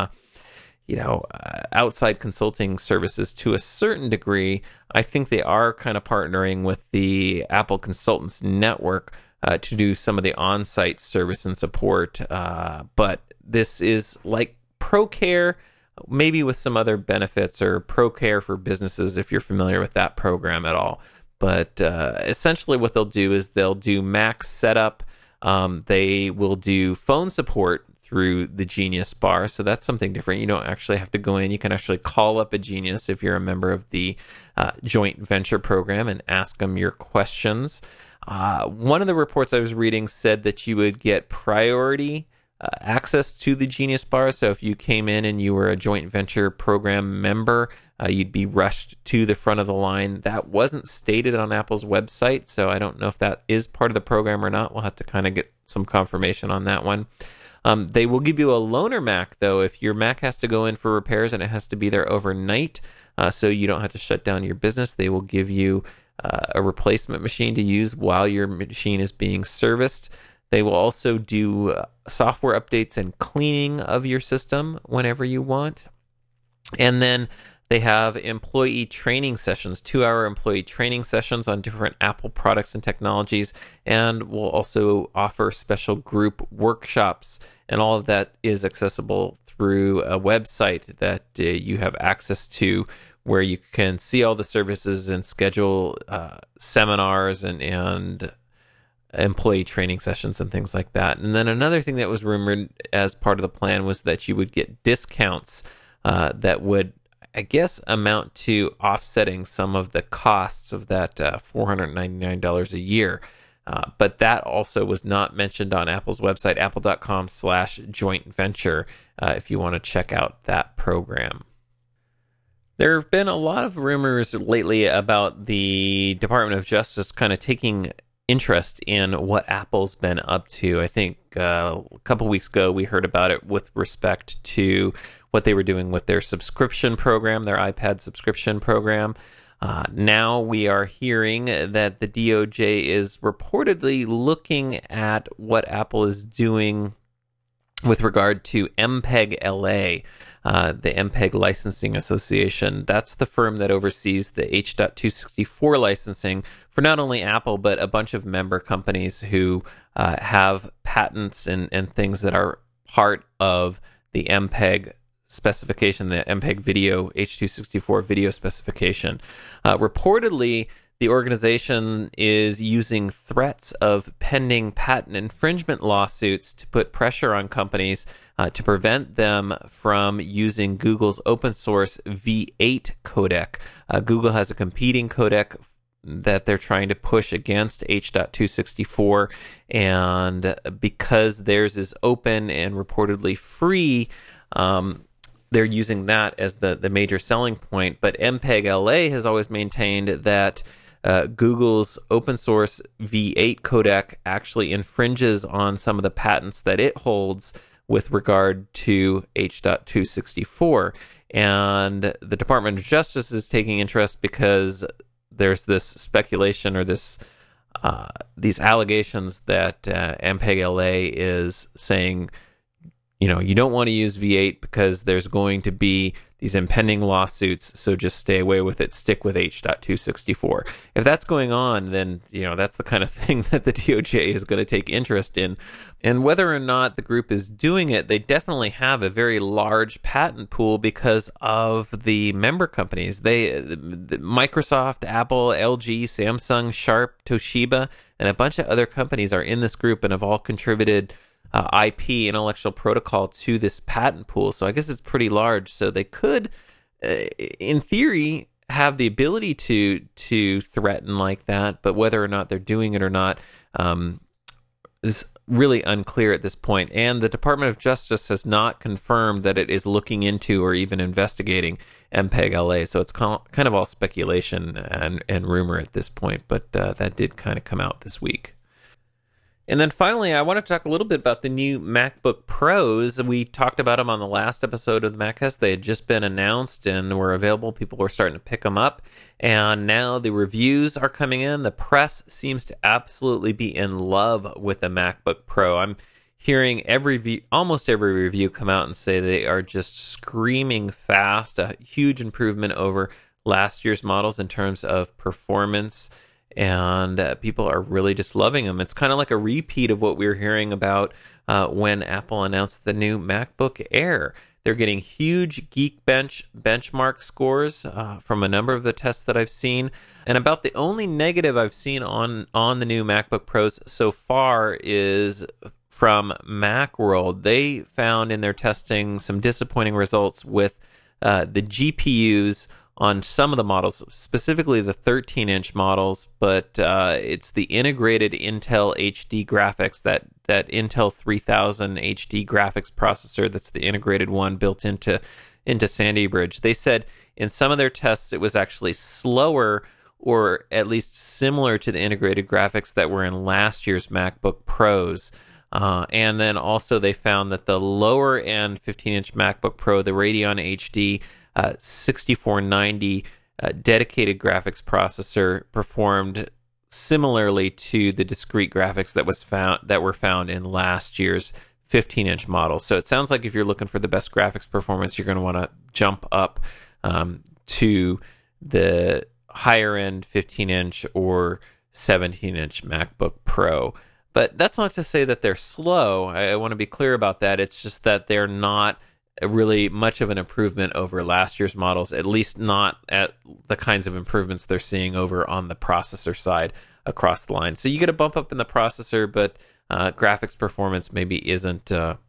Speaker 1: outside consulting services to a certain degree. I think they are kind of partnering with the Apple Consultants Network to do some of the on-site service and support. But this is like ProCare, maybe with some other benefits, or ProCare for businesses, if you're familiar with that program at all. But essentially what they'll do is they'll do Mac setup. They will do phone support through the Genius Bar. So that's something different. You don't actually have to go in. You can actually call up a Genius if you're a member of the Joint Venture program and ask them your questions. One of the reports I was reading said that you would get priority access to the Genius Bar. So if you came in and you were a Joint Venture program member, you'd be rushed to the front of the line. That wasn't stated on Apple's website, so I don't know if that is part of the program or not. We'll have to kind of get some confirmation on that one. They will give you a loaner Mac, though, if your Mac has to go in for repairs and it has to be there overnight, so you don't have to shut down your business. They will give you a replacement machine to use while your machine is being serviced. They will also do software updates and cleaning of your system whenever you want. And then they have employee training sessions, 2-hour employee training sessions on different Apple products and technologies, and will also offer special group workshops. And all of that is accessible through a website that you have access to, where you can see all the services and schedule seminars and employee training sessions and things like that. And then another thing that was rumored as part of the plan was that you would get discounts that would, I guess, amount to offsetting some of the costs of that $499 a year. But that also was not mentioned on Apple's website, apple.com/joint venture, if you want to check out that program. There have been a lot of rumors lately about the Department of Justice kind of taking interest in what Apple's been up to. I think a couple weeks ago we heard about it with respect to what they were doing with their subscription program, their iPad subscription program. Now we are hearing that the DOJ is reportedly looking at what Apple is doing with regard to MPEG LA, the MPEG Licensing Association. That's the firm that oversees the H.264 licensing for not only Apple, but a bunch of member companies who have patents and things that are part of the MPEG specification, the MPEG video, H.264 video specification. Reportedly, the organization is using threats of pending patent infringement lawsuits to put pressure on companies to prevent them from using Google's open source V8 codec. Google has a competing codec that they're trying to push against H.264, and because theirs is open and reportedly free, they're using that as the major selling point. But MPEG LA has always maintained that Google's open source V8 codec actually infringes on some of the patents that it holds with regard to H.264. And the Department of Justice is taking interest because there's this speculation or these allegations that MPEG LA is saying, you don't want to use V8 because there's going to be these impending lawsuits, so just stay away with it, stick with H.264. If that's going on, then, that's the kind of thing that the DOJ is going to take interest in. And whether or not the group is doing it, they definitely have a very large patent pool because of the member companies. Microsoft, Apple, LG, Samsung, Sharp, Toshiba, and a bunch of other companies are in this group and have all contributed IP, intellectual protocol, to this patent pool. So I guess it's pretty large. So they could, in theory, have the ability to threaten like that, but whether or not they're doing it or not is really unclear at this point. And the Department of Justice has not confirmed that it is looking into or even investigating MPEG LA. So it's kind of all speculation and rumor at this point, but that did kind of come out this week. And then finally, I want to talk a little bit about the new MacBook Pros. We talked about them on the last episode of the MacCast. They had just been announced and were available. People were starting to pick them up. And now the reviews are coming in. The press seems to absolutely be in love with the MacBook Pro. I'm hearing almost every review come out and say they are just screaming fast, a huge improvement over last year's models in terms of performance. And people are really just loving them. It's kind of like a repeat of what we were hearing about when Apple announced the new MacBook Air. They're getting huge Geekbench benchmark scores from a number of the tests that I've seen. And about the only negative I've seen on the new MacBook Pros so far is from Macworld. They found in their testing some disappointing results with the GPUs on some of the models, specifically the 13-inch models, but it's the integrated Intel HD graphics, that Intel 3000 HD graphics processor that's the integrated one built into Sandy Bridge. They said in some of their tests it was actually slower or at least similar to the integrated graphics that were in last year's MacBook Pros. And then also they found that the lower end 15-inch MacBook Pro, the Radeon HD 6490 dedicated graphics processor, performed similarly to the discrete graphics that were found in last year's 15-inch model. So it sounds like if you're looking for the best graphics performance, you're going to want to jump up to the higher end 15-inch or 17-inch MacBook Pro. But that's not to say that they're slow. I want to be clear about that. It's just that they're not really much of an improvement over last year's models, at least not at the kinds of improvements they're seeing over on the processor side across the line. So you get a bump up in the processor, but graphics performance maybe isn't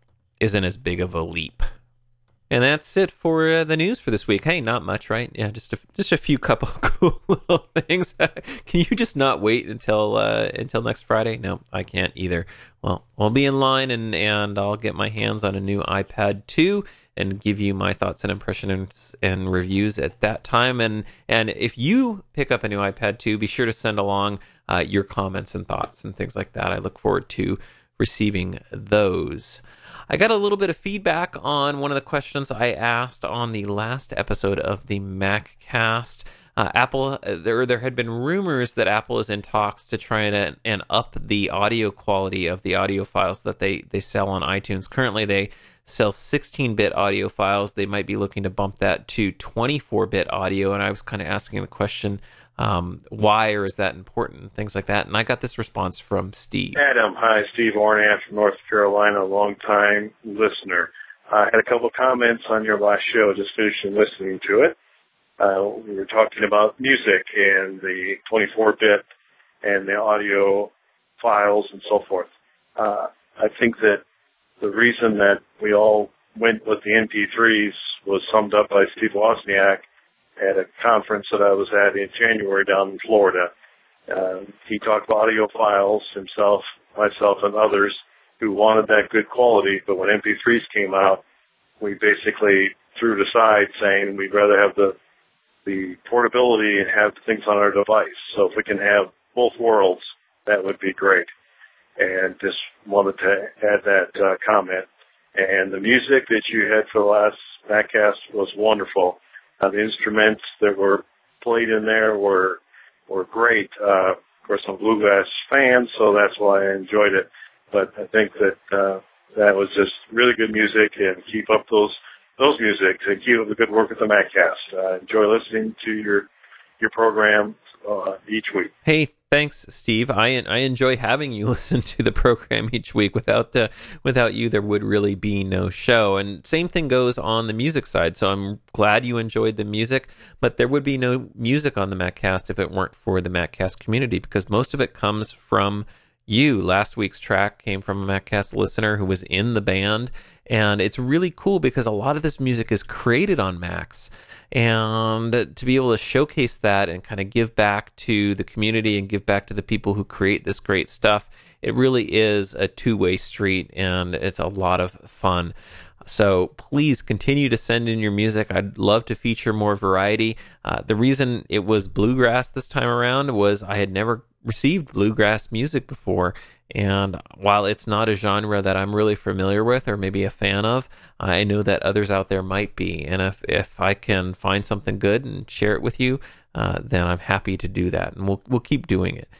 Speaker 1: as big of a leap. And that's it for the news for this week. Hey, not much, right? Yeah, just a few couple cool little things. Can you just not wait until next Friday? No, I can't either. Well, I'll be in line and I'll get my hands on a new iPad 2 and give you my thoughts and impressions and reviews at that time. And if you pick up a new iPad 2, be sure to send along your comments and thoughts and things like that. I look forward to receiving those. I got a little bit of feedback on one of the questions I asked on the last episode of the MacCast. Apple, there had been rumors that Apple is in talks to try and up the audio quality of the audio files that they sell on iTunes. Currently, they sell 16-bit audio files. They might be looking to bump that to 24-bit audio, and I was kind of asking the question, why, or is that important, things like that. And I got this response from Steve.
Speaker 2: Adam, hi, Steve Ornath from North Carolina, a long-time listener. I had a couple comments on your last show, just finishing listening to it. We were talking about music and the 24-bit and the audio files and so forth. I think that the reason that we all went with the MP3s was summed up by Steve Wozniak at a conference that I was at in January down in Florida. He talked about audio files, himself, myself, and others who wanted that good quality, but when MP3s came out, we basically threw it aside saying we'd rather have the portability and have things on our device. So if we can have both worlds, that would be great. And just wanted to add that comment. And the music that you had for the last MacCast was wonderful. The instruments that were played in there were great. Of course, I'm a bluegrass fan, so that's why I enjoyed it. But I think that that was just really good music, and keep up those music, and keep up the good work with the MacCast. Enjoy listening to your program each week.
Speaker 1: Hey, thanks, Steve. I enjoy having you listen to the program each week. Without you, there would really be no show. And same thing goes on the music side. So I'm glad you enjoyed the music, but there would be no music on the MacCast if it weren't for the MacCast community, because most of it comes from you. Last week's track came from a MacCast listener who was in the band, and it's really cool because a lot of this music is created on Macs, and to be able to showcase that and kind of give back to the community and give back to the people who create this great stuff, it really is a two-way street, and it's a lot of fun. So please continue to send in your music. I'd love to feature more variety. The reason it was bluegrass this time around was I had never received bluegrass music before, and while it's not a genre that I'm really familiar with or maybe a fan of, I know that others out there might be, and if I can find something good and share it with you, then I'm happy to do that, and we'll keep doing it.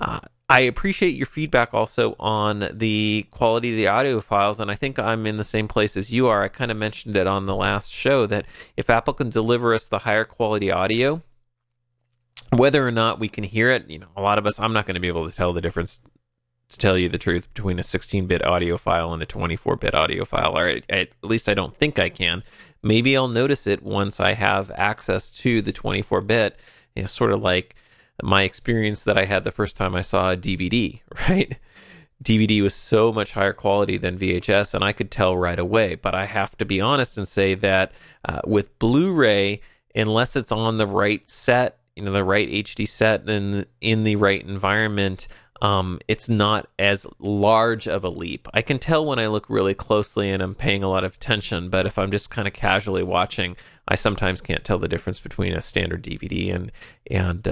Speaker 1: I appreciate your feedback also on the quality of the audio files, and I think I'm in the same place as you are. I kind of mentioned it on the last show that if Apple can deliver us the higher quality audio, whether or not we can hear it, a lot of us, I'm not going to be able to tell the difference, to tell you the truth, between a 16-bit audio file and a 24-bit audio file, or at least I don't think I can. Maybe I'll notice it once I have access to the 24-bit, sort of like my experience that I had the first time I saw a DVD, right? DVD was so much higher quality than VHS, and I could tell right away. But I have to be honest and say that with Blu-ray, unless it's on the right set, the right HD set and in the right environment, it's not as large of a leap. I can tell when I look really closely and I'm paying a lot of attention, but if I'm just kind of casually watching, I sometimes can't tell the difference between a standard DVD and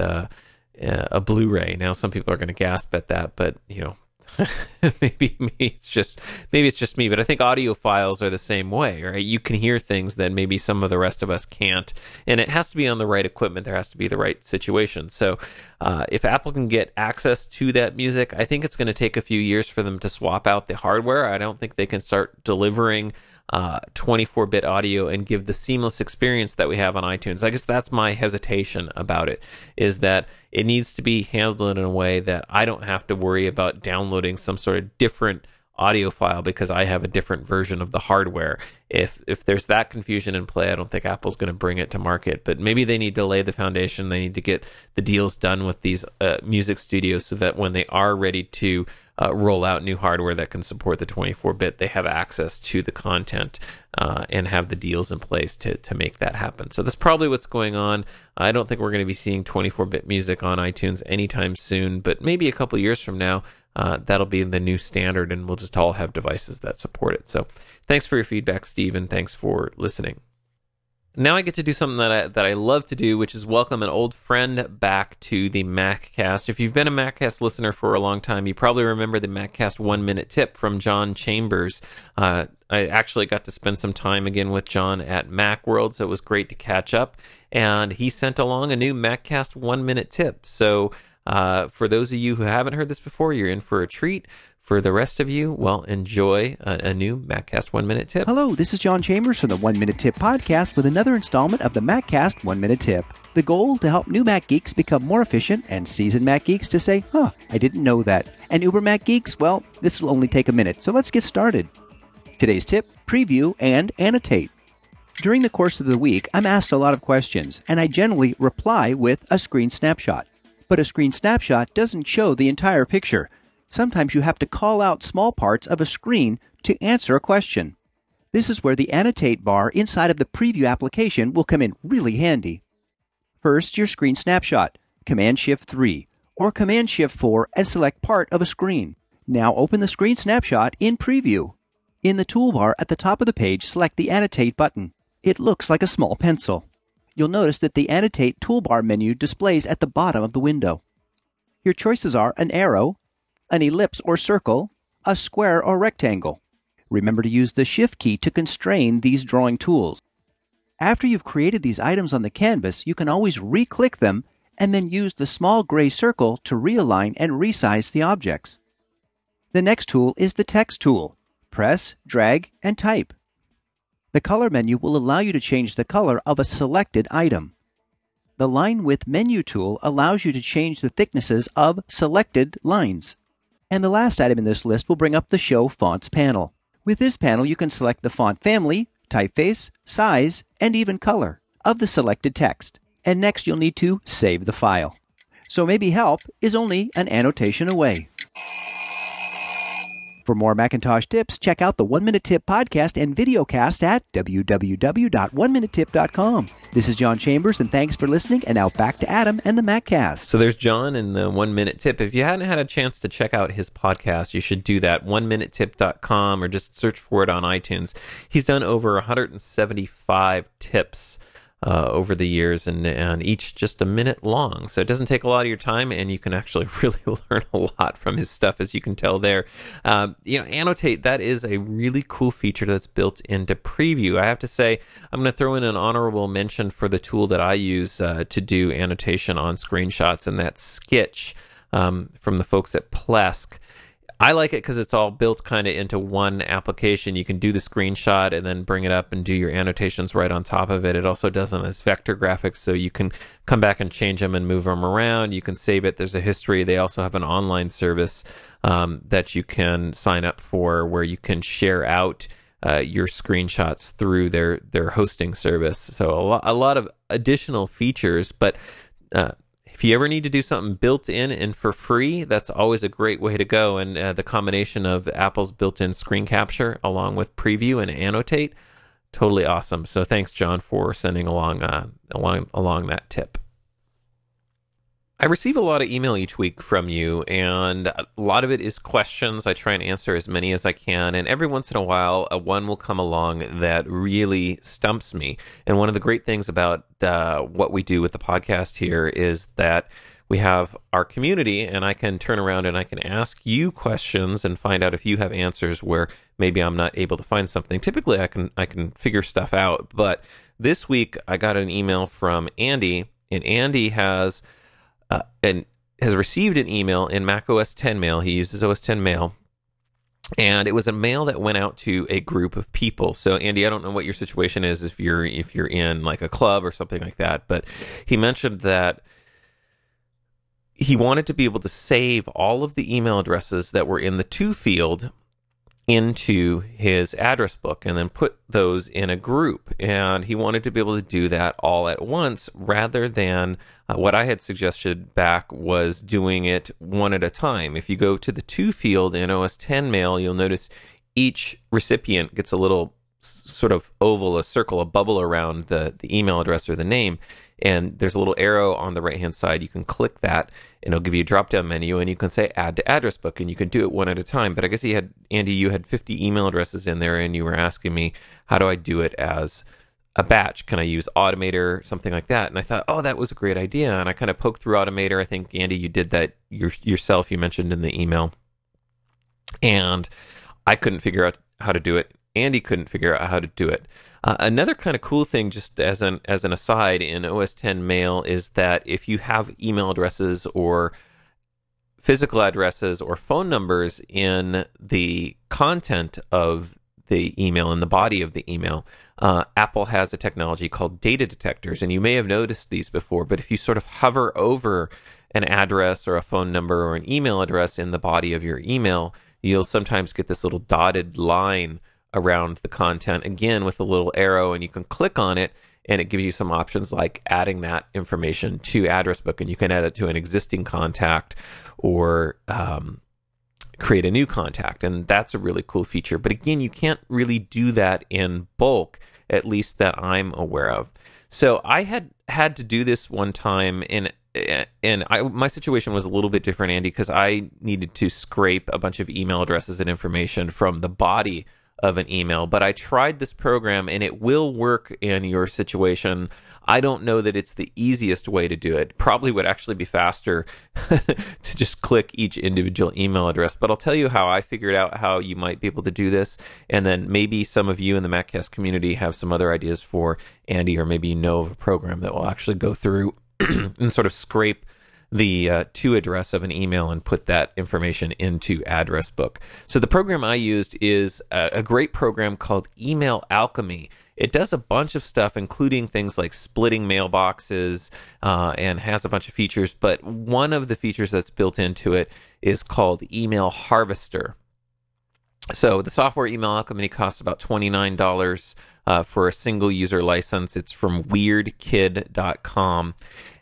Speaker 1: a Blu-ray. Now, some people are going to gasp at that, but maybe it's just me. But I think audio files are the same way, right? You can hear things that maybe some of the rest of us can't, and it has to be on the right equipment. There has to be the right situation. So if Apple can get access to that music, I think it's going to take a few years for them to swap out the hardware. I don't think they can start delivering 24-bit audio and give the seamless experience that we have on iTunes. I guess that's my hesitation about it, is that it needs to be handled in a way that I don't have to worry about downloading some sort of different audio file because I have a different version of the hardware. If there's that confusion in play, I don't think Apple's going to bring it to market. But maybe they need to lay the foundation. They need to get the deals done with these music studios so that when they are ready to roll out new hardware that can support the 24-bit, they have access to the content and have the deals in place to make that happen. So that's probably what's going on. I don't think we're going to be seeing 24-bit music on iTunes anytime soon, but maybe a couple years from now, that'll be the new standard, and we'll just all have devices that support it. So thanks for your feedback, Steve, and thanks for listening. Now I get to do something that I love to do, which is welcome an old friend back to the MacCast. If you've been a MacCast listener for a long time, you probably remember the MacCast 1-minute tip from John Chambers. I actually got to spend some time again with John at Macworld, so it was great to catch up. And he sent along a new MacCast 1-minute tip. So for those of you who haven't heard this before, you're in for a treat. For the rest of you, well, enjoy a new MacCast 1-minute tip.
Speaker 3: Hello, this is John Chambers from the 1-Minute Tip podcast with another installment of the MacCast 1-Minute Tip. The goal, to help new Mac geeks become more efficient and seasoned Mac geeks to say, I didn't know that. And Uber Mac geeks, well, this will only take a minute, so let's get started. Today's tip, preview and annotate. During the course of the week, I'm asked a lot of questions, and I generally reply with a screen snapshot. But a screen snapshot doesn't show the entire picture. Sometimes you have to call out small parts of a screen to answer a question. This is where the annotate bar inside of the preview application will come in really handy. First, your screen snapshot, Command-Shift-3, or Command-Shift-4 and select part of a screen. Now open the screen snapshot in preview. In the toolbar at the top of the page, select the Annotate button. It looks like a small pencil. You'll notice that the Annotate toolbar menu displays at the bottom of the window. Your choices are an arrow, an ellipse or circle, a square or rectangle. Remember to use the Shift key to constrain these drawing tools. After you've created these items on the canvas, you can always re-click them and then use the small gray circle to realign and resize the objects. The next tool is the Text tool. Press, drag, and type. The color menu will allow you to change the color of a selected item. The Line Width menu tool allows you to change the thicknesses of selected lines. And the last item in this list will bring up the Show Fonts panel. With this panel, you can select the font family, typeface, size, and even color of the selected text. And next, you'll need to save the file. So maybe help is only an annotation away. For more Macintosh tips, check out the 1-Minute Tip podcast and videocast at www.1minutetip.com. This is John Chambers, and thanks for listening. And now back to Adam and the MacCast.
Speaker 1: So there's John in the 1-Minute Tip. If you hadn't had a chance to check out his podcast, you should do that, 1minutetip.com, or just search for it on iTunes. He's done over 175 tips over the years, and each just a minute long. So it doesn't take a lot of your time, and you can actually really learn a lot from his stuff, as you can tell there. Annotate, that is a really cool feature that's built into Preview. I have to say, I'm going to throw in an honorable mention for the tool that I use to do annotation on screenshots, and that's Skitch from the folks at Plesk. I like it because it's all built kind of into one application. You can do the screenshot and then bring it up and do your annotations right on top of it. It also does them as vector graphics, so you can come back and change them and move them around. You can save it. There's a history. They also have an online service that you can sign up for where you can share out your screenshots through their hosting service. So a lot of additional features, but if you ever need to do something built in and for free, that's always a great way to go. And the combination of Apple's built-in screen capture along with Preview and Annotate, totally awesome. So thanks, John, for sending along that tip. I receive a lot of email each week from you, and a lot of it is questions. I try and answer as many as I can, and every once in a while, one will come along that really stumps me. And one of the great things about what we do with the podcast here is that we have our community, and I can turn around and I can ask you questions and find out if you have answers where maybe I'm not able to find something. Typically, I can figure stuff out, but this week I got an email from Andy, and Andy has received an email in Mac OS X Mail. He uses OS X Mail. And it was a mail that went out to a group of people. So, Andy, I don't know what your situation is if you're in like a club or something like that. But he mentioned that he wanted to be able to save all of the email addresses that were in the to field into his address book and then put those in a group. And he wanted to be able to do that all at once rather than what I had suggested back was doing it one at a time. If you go to the to field in OS 10 Mail, you'll notice each recipient gets a little sort of oval, a circle, a bubble around the email address or the name. And there's a little arrow on the right-hand side. You can click that, and it'll give you a drop-down menu, and you can say Add to Address Book, and you can do it one at a time. But I guess Andy, you had 50 email addresses in there, and you were asking me, how do I do it as a batch? Can I use Automator, something like that? And I thought, oh, that was a great idea. And I kind of poked through Automator. I think, Andy, you did that yourself. You mentioned in the email. And I couldn't figure out how to do it. Andy couldn't figure out how to do it. Another kind of cool thing, just as an aside, in OS 10 Mail is that if you have email addresses or physical addresses or phone numbers in the content of the email, in the body of the email, Apple has a technology called data detectors, and you may have noticed these before, but if you sort of hover over an address or a phone number or an email address in the body of your email, you'll sometimes get this little dotted line around the content, again with a little arrow, and you can click on it and it gives you some options like adding that information to address book, and you can add it to an existing contact or create a new contact, and that's a really cool feature. But again, you can't really do that in bulk, at least that I'm aware of. So I had to do this one time, and my situation was a little bit different, Andy, because I needed to scrape a bunch of email addresses and information from the body of an email. But I tried this program, and it will work in your situation. I don't know that it's the easiest way to do it. Probably would actually be faster to just click each individual email address. But I'll tell you how I figured out how you might be able to do this. And then maybe some of you in the MacCast community have some other ideas for Andy, or maybe you know of a program that will actually go through and sort of scrape the to address of an email and put that information into address book. So the program I used is a great program called Email Alchemy. It does a bunch of stuff, including things like splitting mailboxes, and has a bunch of features. But one of the features that's built into it is called Email Harvester. So the software Email Alchemy costs about $29 for a single user license. It's from weirdkid.com.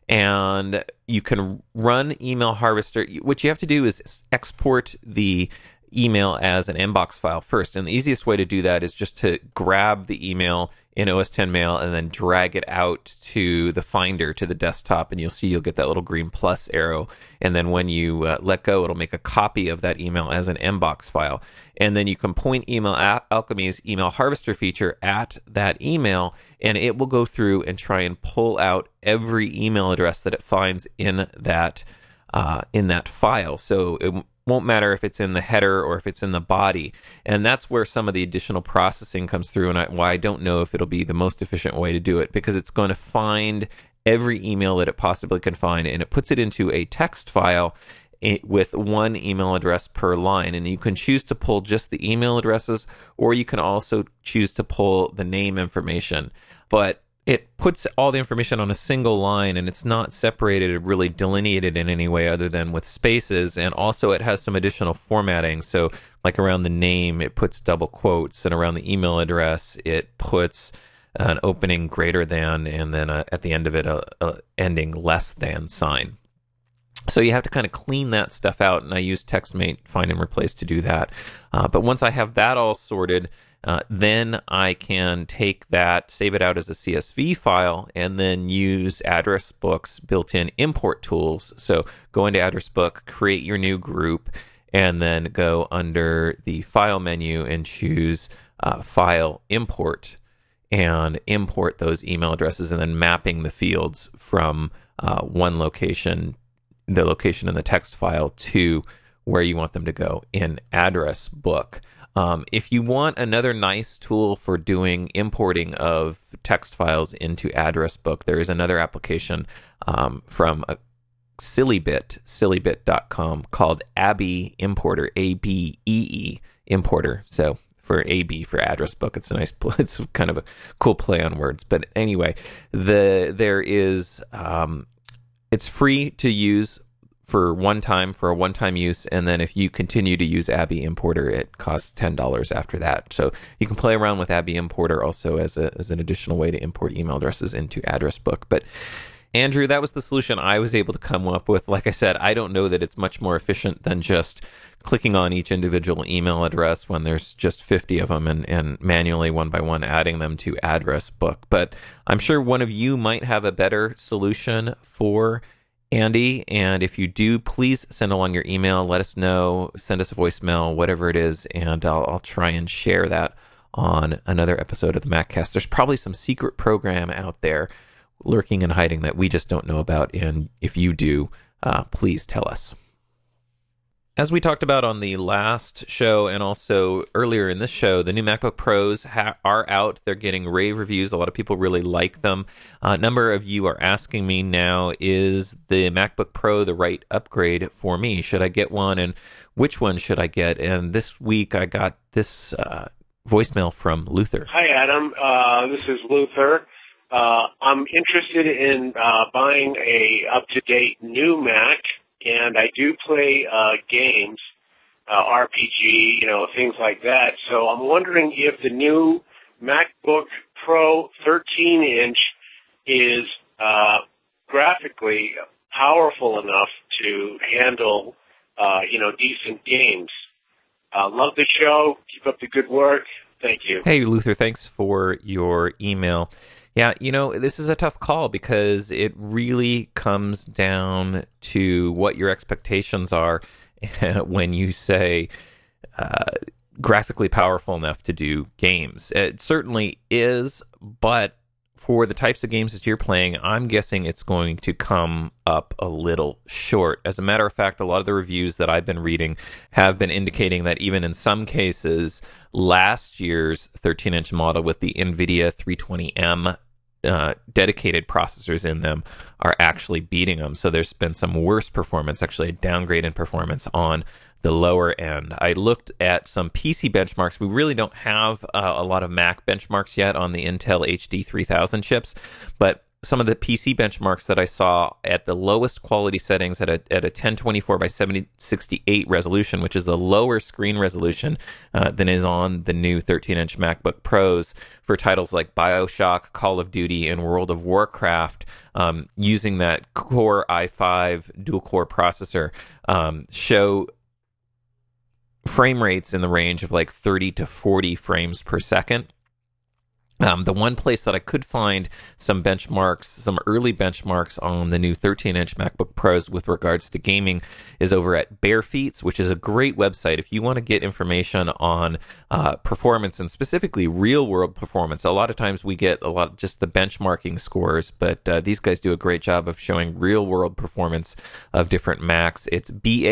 Speaker 1: And you can run Email Harvester. What you have to do is export the email as an inbox file first. And the easiest way to do that is just to grab the email in OS 10 Mail and then drag it out to the Finder, to the desktop. And you'll get that little green plus arrow. And then when you let go, it'll make a copy of that email as an inbox file. And then you can point Email Alchemy's Email Harvester feature at that email, and it will go through and try and pull out every email address that it finds in that file. So it won't matter if it's in the header or if it's in the body. And that's where some of the additional processing comes through, and why I don't know if it'll be the most efficient way to do it, because it's going to find every email that it possibly can find, and it puts it into a text file with one email address per line. And you can choose to pull just the email addresses, or you can also choose to pull the name information. But it puts all the information on a single line, and it's not separated or really delineated in any way other than with spaces. And also it has some additional formatting. So like around the name, it puts double quotes, and around the email address, it puts an opening greater than, and then at the end of it, a ending less than sign. So you have to kind of clean that stuff out, and I use TextMate Find and Replace to do that. But once I have that all sorted, then I can take that, save it out as a CSV file, and then use Address Book's built-in import tools. So go into Address Book, create your new group, and then go under the File menu and choose File Import, and import those email addresses, and then mapping the fields from one location, the location in the text file, to where you want them to go in Address Book. If you want another nice tool for doing importing of text files into Address Book, there is another application from Silybit.com called Abee Importer, A-B-E-E Importer. So for AB for Address Book, it's a nice, it's kind of a cool play on words. But anyway, there is it's free to use for a one-time use, and then if you continue to use Abby Importer, it costs $10 after that. So you can play around with Abby Importer also as an additional way to import email addresses into Address Book. But Andrew, that was the solution I was able to come up with. Like I said, I don't know that it's much more efficient than just clicking on each individual email address when there's just 50 of them and manually one by one adding them to Address Book. But I'm sure one of you might have a better solution for Andy, and if you do, please send along your email. Let us know. Send us a voicemail, whatever it is, and I'll try and share that on another episode of the MacCast. There's probably some secret program out there lurking and hiding that we just don't know about, and if you do, please tell us. As we talked about on the last show and also earlier in this show, the new MacBook Pros are out. They're getting rave reviews. A lot of people really like them. A number of you are asking me now, is the MacBook Pro the right upgrade for me? Should I get one, and which one should I get? And this week I got this voicemail from Luther.
Speaker 4: Hi, Adam. This is Luther. I'm interested in buying a up-to-date new Mac, and I do play games, RPG, things like that. So I'm wondering if the new MacBook Pro 13-inch is graphically powerful enough to handle, decent games. Love the show. Keep up the good work. Thank you.
Speaker 1: Hey, Luther, thanks for your email. Yeah, this is a tough call because it really comes down to what your expectations are when you say graphically powerful enough to do games. It certainly is, but for the types of games that you're playing, I'm guessing it's going to come up a little short. As a matter of fact, a lot of the reviews that I've been reading have been indicating that even in some cases, last year's 13-inch model with the NVIDIA 320M dedicated processors in them are actually beating them. So there's been some worse performance, actually a downgrade in performance on the lower end. I looked at some PC benchmarks. We really don't have a lot of Mac benchmarks yet on the Intel HD 3000 chips, but some of the PC benchmarks that I saw at the lowest quality settings at a 1024 by 7068 resolution, which is a lower screen resolution than is on the new 13-inch MacBook Pros for titles like BioShock, Call of Duty, and World of Warcraft, using that Core i5 dual-core processor, show frame rates in the range of like 30 to 40 frames per second. The one place that I could find some benchmarks, some early benchmarks on the new 13-inch MacBook Pros with regards to gaming is over at Barefeets, which is a great website. If you want to get information on performance and specifically real-world performance, a lot of times we get a lot just the benchmarking scores, but these guys do a great job of showing real-world performance of different Macs. It's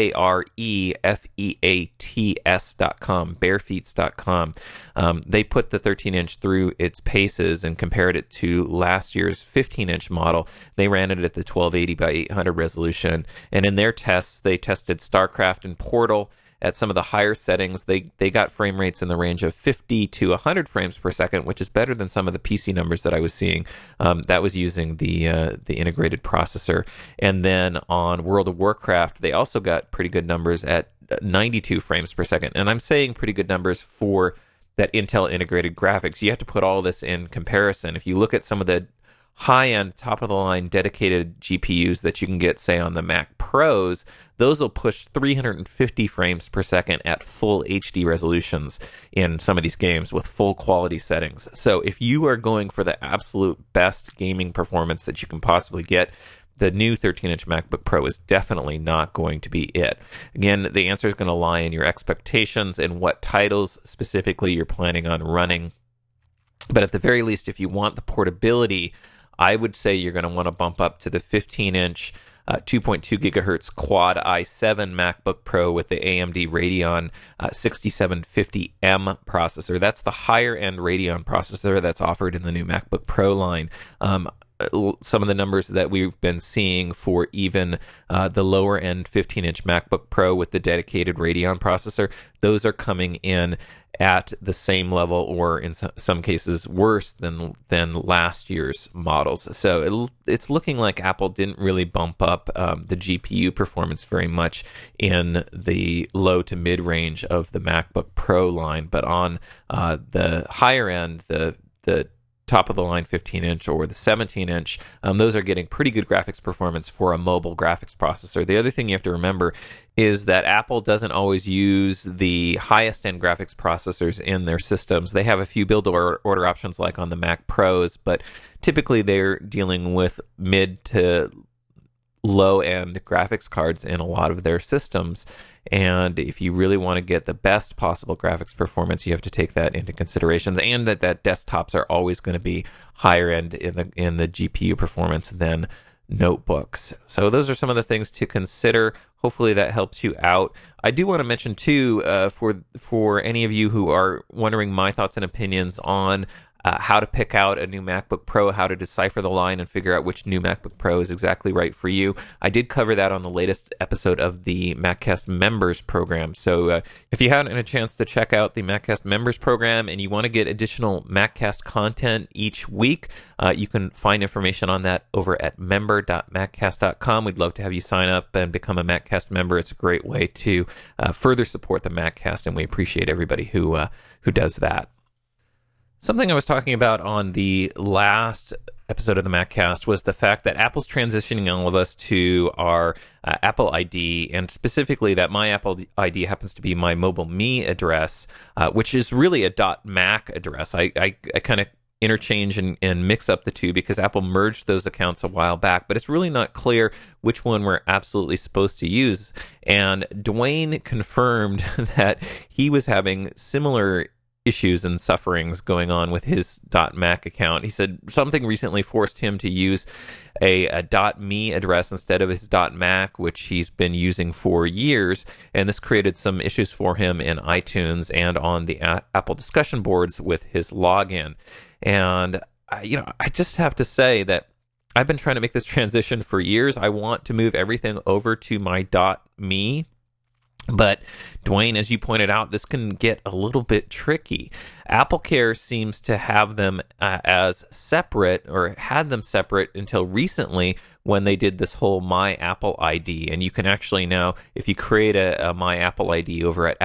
Speaker 1: barefeats.com, barefeats.com. They put the 13-inch through its paces and compared it to last year's 15-inch model. They ran it at the 1280 by 800 resolution, and in their tests, they tested StarCraft and Portal at some of the higher settings. They got frame rates in the range of 50 to 100 frames per second, which is better than some of the PC numbers that I was seeing. That was using the integrated processor. And then on World of Warcraft, they also got pretty good numbers at 92 frames per second. And I'm saying pretty good numbers for that Intel integrated graphics. You have to put all this in comparison. If you look at some of the high-end, top-of-the-line dedicated GPUs that you can get, say, on the Mac Pros, those will push 350 frames per second at full HD resolutions in some of these games with full quality settings. So if you are going for the absolute best gaming performance that you can possibly get, the new 13-inch MacBook Pro is definitely not going to be it. Again, the answer is going to lie in your expectations and what titles specifically you're planning on running. But at the very least, if you want the portability, I would say you're going to want to bump up to the 15-inch 2.2 gigahertz quad i7 MacBook Pro with the AMD Radeon 6750M processor. That's the higher-end Radeon processor that's offered in the new MacBook Pro line. some of the numbers that we've been seeing for even the lower end 15-inch MacBook Pro with the dedicated Radeon processor, those are coming in at the same level, or in some cases worse than last year's models. So it's looking like Apple didn't really bump up the GPU performance very much in the low to mid range of the MacBook Pro line, but on the higher end, the top of the line 15-inch or the 17-inch, those are getting pretty good graphics performance for a mobile graphics processor. The other thing you have to remember is that Apple doesn't always use the highest end graphics processors in their systems. They have a few build order options like on the Mac Pros, but typically they're dealing with mid to low-end graphics cards in a lot of their systems. And if you really want to get the best possible graphics performance, you have to take that into considerations, and that desktops are always going to be higher end in the GPU performance than notebooks. So those are some of the things to consider. Hopefully that helps you out. I do want to mention too, for any of you who are wondering my thoughts and opinions on how to pick out a new MacBook Pro, how to decipher the line and figure out which new MacBook Pro is exactly right for you. I did cover that on the latest episode of the MacCast Members program. So if you haven't had a chance to check out the MacCast Members program and you want to get additional MacCast content each week, you can find information on that over at member.maccast.com. We'd love to have you sign up and become a MacCast member. It's a great way to further support the MacCast, and we appreciate everybody who does that. Something I was talking about on the last episode of the MacCast was the fact that Apple's transitioning all of us to our Apple ID, and specifically that my Apple ID happens to be my Mobile Me address, which is really a .Mac address. I kind of interchange and mix up the two because Apple merged those accounts a while back, but it's really not clear which one we're absolutely supposed to use. And Dwayne confirmed that he was having similar issues and sufferings going on with his .Mac account. He said something recently forced him to use a .me address instead of his .Mac, which he's been using for years, and this created some issues for him in iTunes and on the Apple discussion boards with his login. And I just have to say that I've been trying to make this transition for years. I want to move everything over to my .me. But Dwayne, as you pointed out, this can get a little bit tricky. AppleCare seems to have them as separate, or had them separate until recently when they did this whole My Apple ID. And you can actually now, if you create a My Apple ID over at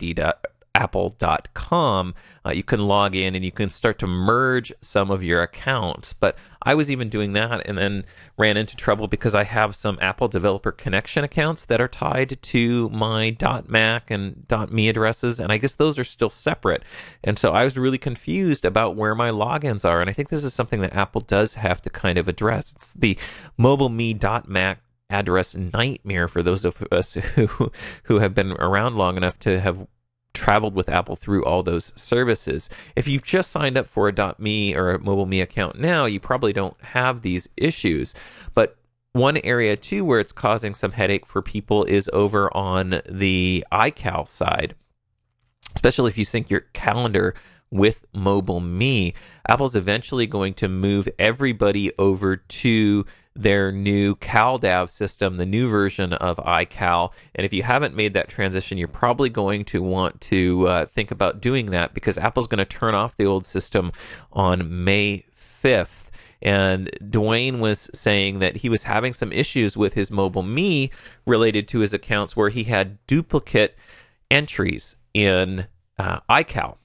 Speaker 1: apple.com, you can log in and you can start to merge some of your accounts. But I was even doing that and then ran into trouble because I have some Apple Developer Connection accounts that are tied to my .Mac and .me addresses, and I guess those are still separate. And so I was really confused about where my logins are, and I think this is something that Apple does have to kind of address. It's the MobileMe.Mac address nightmare for those of us who have been around long enough to have traveled with Apple through all those services. If you've just signed up for a .me or a Mobile Me account now, you probably don't have these issues. But one area too where it's causing some headache for people is over on the iCal side, especially if you sync your calendar with Mobile Me. Apple's eventually going to move everybody over to their new CalDAV system, the new version of iCal. And if you haven't made that transition, you're probably going to want to think about doing that, because Apple's going to turn off the old system on May 5th. And Dwayne was saying that he was having some issues with his Mobile Me related to his accounts where he had duplicate entries in iCal.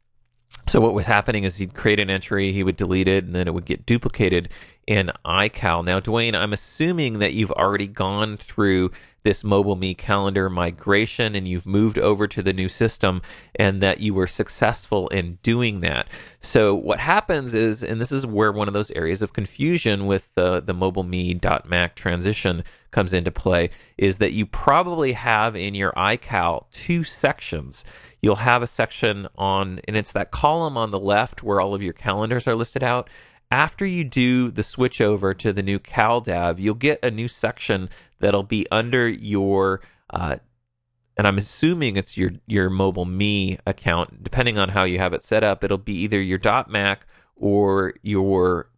Speaker 1: So what was happening is he'd create an entry, he would delete it, and then it would get duplicated in iCal. Now, Dwayne, I'm assuming that you've already gone through this Mobile Me calendar migration and you've moved over to the new system, and that you were successful in doing that. So what happens is, and this is where one of those areas of confusion with the Mobile Me.Mac transition comes into play, is that you probably have in your iCal two sections. You'll have a section on, and it's that column on the left where all of your calendars are listed out. After you do the switch over to the new CalDAV, you'll get a new section that'll be under your, and I'm assuming it's your Mobile Me account. Depending on how you have it set up, it'll be either your .Mac or your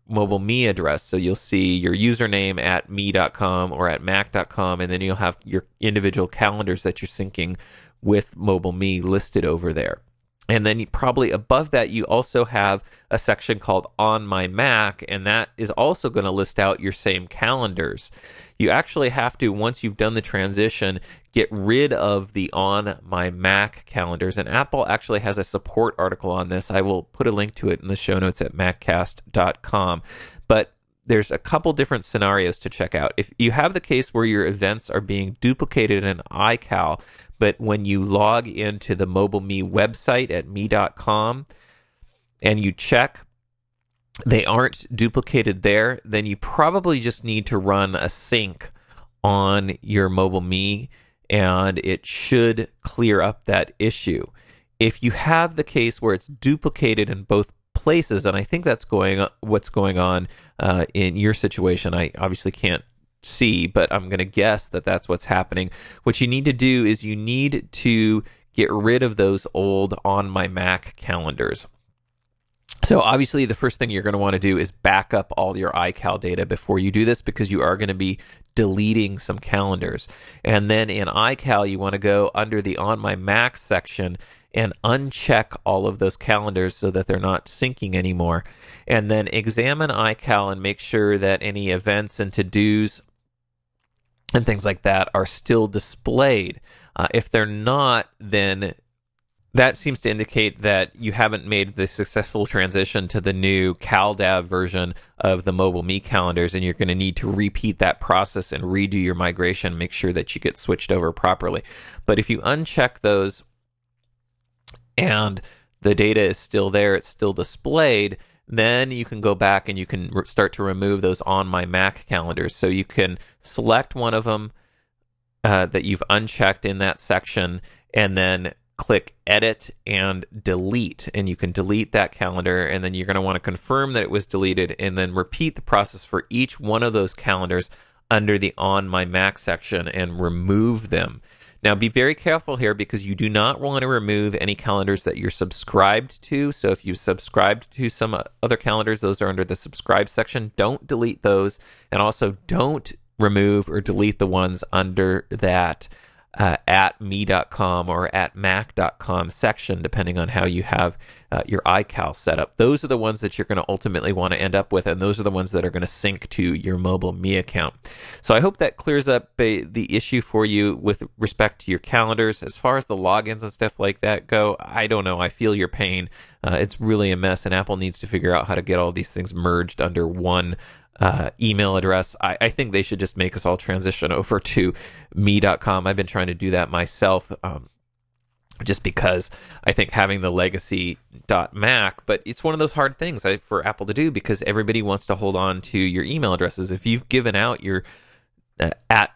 Speaker 1: mobile me address. So you'll see your username at me.com or at mac.com, and then you'll have your individual calendars that you're syncing with mobile me listed over there. And then probably above that, you also have a section called On My Mac, and that is also going to list out your same calendars. You actually have to, once you've done the transition, get rid of the On My Mac calendars. And Apple actually has a support article on this. I will put a link to it in the show notes at maccast.com. But there's a couple different scenarios to check out. If you have the case where your events are being duplicated in iCal, but when you log into the Mobile Me website at me.com and you check they aren't duplicated there, then you probably just need to run a sync on your Mobile Me, and it should clear up that issue. If you have the case where it's duplicated in both places, and I think that's what's going on in your situation, I obviously can't see, but I'm going to guess that that's what's happening. What you need to do is you need to get rid of those old On My Mac calendars. So obviously the first thing you're going to want to do is back up all your iCal data before you do this, because you are going to be deleting some calendars. And then in iCal, you want to go under the On My Mac section and uncheck all of those calendars so that they're not syncing anymore. And then examine iCal and make sure that any events and to-dos and things like that are still displayed. If they're not, then that seems to indicate that you haven't made the successful transition to the new CalDAV version of the Mobile Me calendars, and you're going to need to repeat that process and redo your migration, make sure that you get switched over properly. But if you uncheck those and the data is still there, it's still displayed, then you can go back and you can start to remove those On My Mac calendars. So you can select one of them that you've unchecked in that section, and then click Edit and Delete, and you can delete that calendar, and then you're going to want to confirm that it was deleted, and then repeat the process for each one of those calendars under the On My Mac section and remove them. Now, be very careful here, because you do not want to remove any calendars that you're subscribed to. So if you subscribed to some other calendars, those are under the subscribe section. Don't delete those, and also don't remove or delete the ones under that at me.com or at mac.com section, depending on how you have your iCal set up. Those are the ones that you're going to ultimately want to end up with, and those are the ones that are going to sync to your Mobile Me account. So I hope that clears up the issue for you with respect to your calendars. As far as the logins and stuff like that go, I don't know. I feel your pain. It's really a mess, and Apple needs to figure out how to get all these things merged under one email address. I think they should just make us all transition over to me.com. I've been trying to do that myself, just because I think having the legacy.mac, but it's one of those hard things for Apple to do, because everybody wants to hold on to your email addresses. If you've given out your at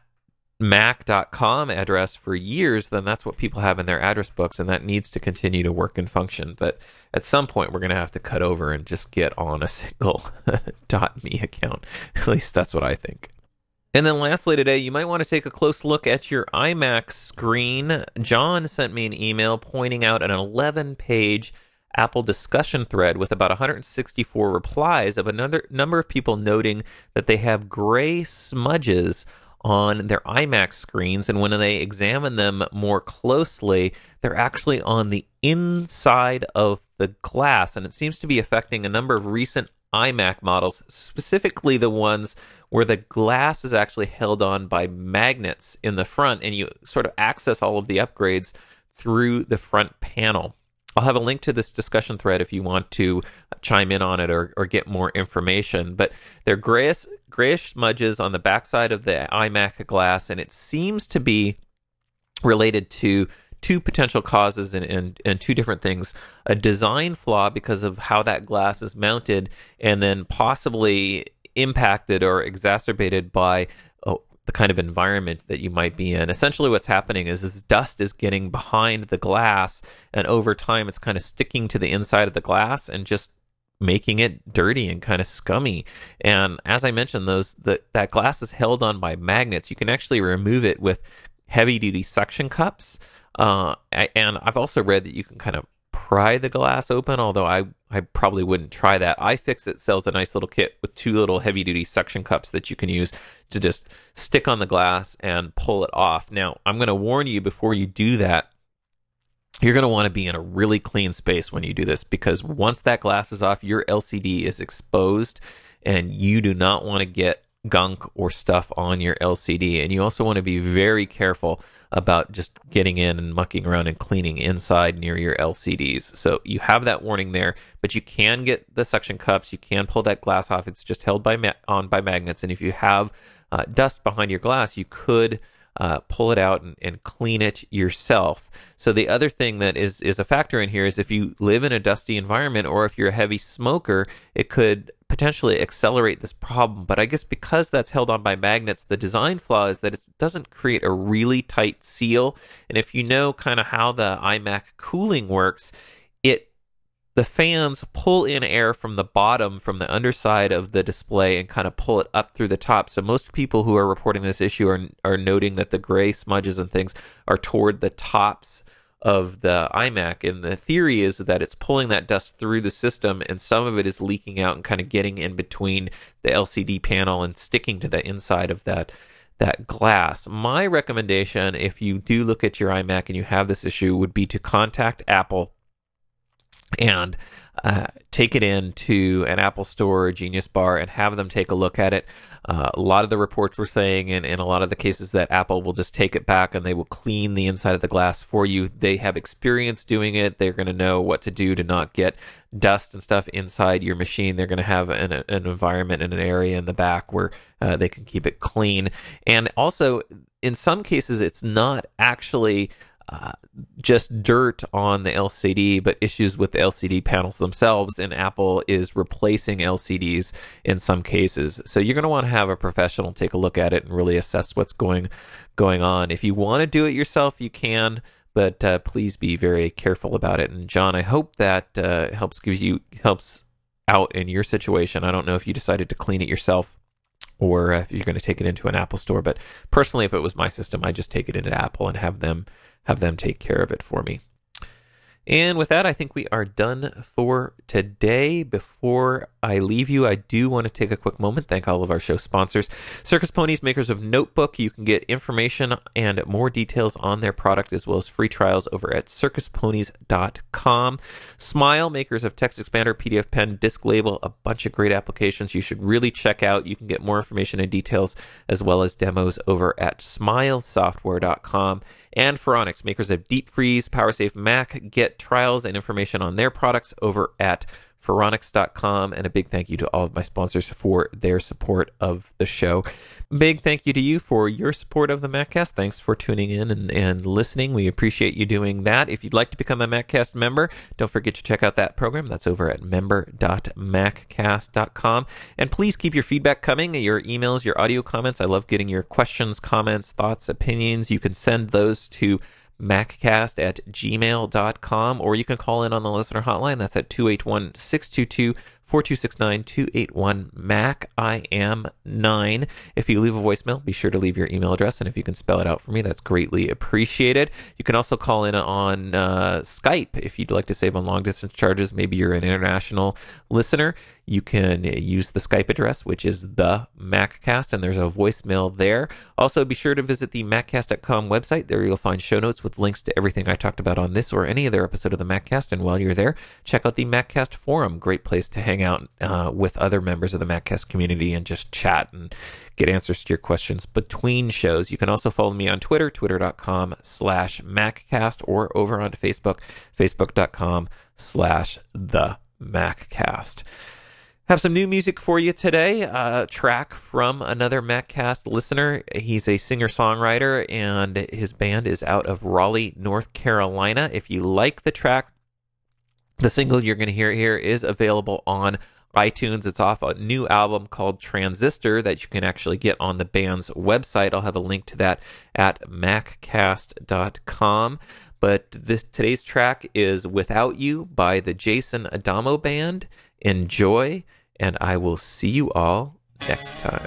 Speaker 1: mac.com address for years, then that's what people have in their address books, and that needs to continue to work and function. But at some point, we're going to have to cut over and just get on a single .me account. At least that's what I think. And then lastly today, you might want to take a close look at your iMac screen. John sent me an email pointing out an 11-page Apple discussion thread with about 164 replies of another number of people noting that they have gray smudges on their iMac screens, and when they examine them more closely, they're actually on the inside of the glass, and it seems to be affecting a number of recent iMac models, specifically the ones where the glass is actually held on by magnets in the front, and you sort of access all of the upgrades through the front panel. I'll have a link to this discussion thread if you want to chime in on it or get more information. But they're grayish smudges on the backside of the iMac glass, and it seems to be related to two potential causes and two different things. A design flaw because of how that glass is mounted, and then possibly impacted or exacerbated by the kind of environment that you might be in. Essentially what's happening is this dust is getting behind the glass, and over time it's kind of sticking to the inside of the glass and just making it dirty and kind of scummy. And as I mentioned, that glass is held on by magnets. You can actually remove it with heavy-duty suction cups. And I've also read that you can kind of pry the glass open, although I probably wouldn't try that. iFixit sells a nice little kit with 2 little heavy-duty suction cups that you can use to just stick on the glass and pull it off. Now, I'm going to warn you before you do that, you're going to want to be in a really clean space when you do this, because once that glass is off, your LCD is exposed, and you do not want to get gunk or stuff on your LCD. And you also want to be very careful about just getting in and mucking around and cleaning inside near your LCDs. So you have that warning there, but you can get the suction cups. You can pull that glass off. It's just held on by magnets. And if you have dust behind your glass, you could pull it out and clean it yourself. So the other thing that is a factor in here is if you live in a dusty environment, or if you're a heavy smoker, it could potentially accelerate this problem. But I guess because that's held on by magnets, the design flaw is that it doesn't create a really tight seal. And if you know kind of how the iMac cooling works, the fans pull in air from the bottom, from the underside of the display, and kind of pull it up through the top. So most people who are reporting this issue are noting that the gray smudges and things are toward the tops of the iMac. And the theory is that it's pulling that dust through the system, and some of it is leaking out and kind of getting in between the LCD panel and sticking to the inside of that glass. My recommendation, if you do look at your iMac and you have this issue, would be to contact Apple and take it into an Apple Store or Genius Bar and have them take a look at it. A lot of the reports were saying, and in a lot of the cases, that Apple will just take it back and they will clean the inside of the glass for you. They have experience doing it. They're going to know what to do to not get dust and stuff inside your machine. They're going to have an environment and an area in the back where they can keep it clean. And also, in some cases, it's not actually just dirt on the LCD, but issues with the LCD panels themselves, and Apple is replacing LCDs in some cases. So you're going to want to have a professional take a look at it and really assess what's going on. If you want to do it yourself, you can, but please be very careful about it. And John, I hope that helps out in your situation. I don't know if you decided to clean it yourself or if you're going to take it into an Apple store, but personally, if it was my system, I just take it into Apple and have them take care of it for me. And with that, I think we are done for today. Before I leave you, I do want to take a quick moment, thank all of our show sponsors. Circus Ponies, makers of Notebook. You can get information and more details on their product, as well as free trials, over at circusponies.com. Smile, makers of Text Expander, PDF Pen, Disc Label, a bunch of great applications you should really check out. You can get more information and details, as well as demos, over at smilesoftware.com. And Phoronix, makers of Deep Freeze, PowerSafe Mac. Get trials and information on their products over at Phoronix.com. And a big thank you to all of my sponsors for their support of the show. Big thank you to you for your support of the MacCast. Thanks for tuning in and listening. We appreciate you doing that. If you'd like to become a MacCast member, don't forget to check out that program. That's over at member.maccast.com. And please keep your feedback coming, your emails, your audio comments. I love getting your questions, comments, thoughts, opinions. You can send those to maccast@gmail.com, or you can call in on the listener hotline. That's at 281-622-4269, 281-MAC. I am 9. If you leave a voicemail, be sure to leave your email address, and if you can spell it out for me, that's greatly appreciated. You can also call in on Skype if you'd like to save on long-distance charges. Maybe you're an international listener. You can use the Skype address, which is the MacCast, and there's a voicemail there. Also, be sure to visit the maccast.com website. There you'll find show notes with links to everything I talked about on this or any other episode of the MacCast. And while you're there, check out the MacCast forum. Great place to hang out with other members of the MacCast community and just chat and get answers to your questions between shows. You can also follow me on Twitter, twitter.com/MacCast, or over on Facebook, facebook.com/TheMacCast. Have some new music for you today. A track from another MacCast listener. He's a singer-songwriter, and his band is out of Raleigh, North Carolina. If you like the track, the single you're going to hear here is available on iTunes. It's off a new album called Transistor that you can actually get on the band's website. I'll have a link to that at maccast.com. But today's track is Without You by the Jason Adamo Band. Enjoy, and I will see you all next time.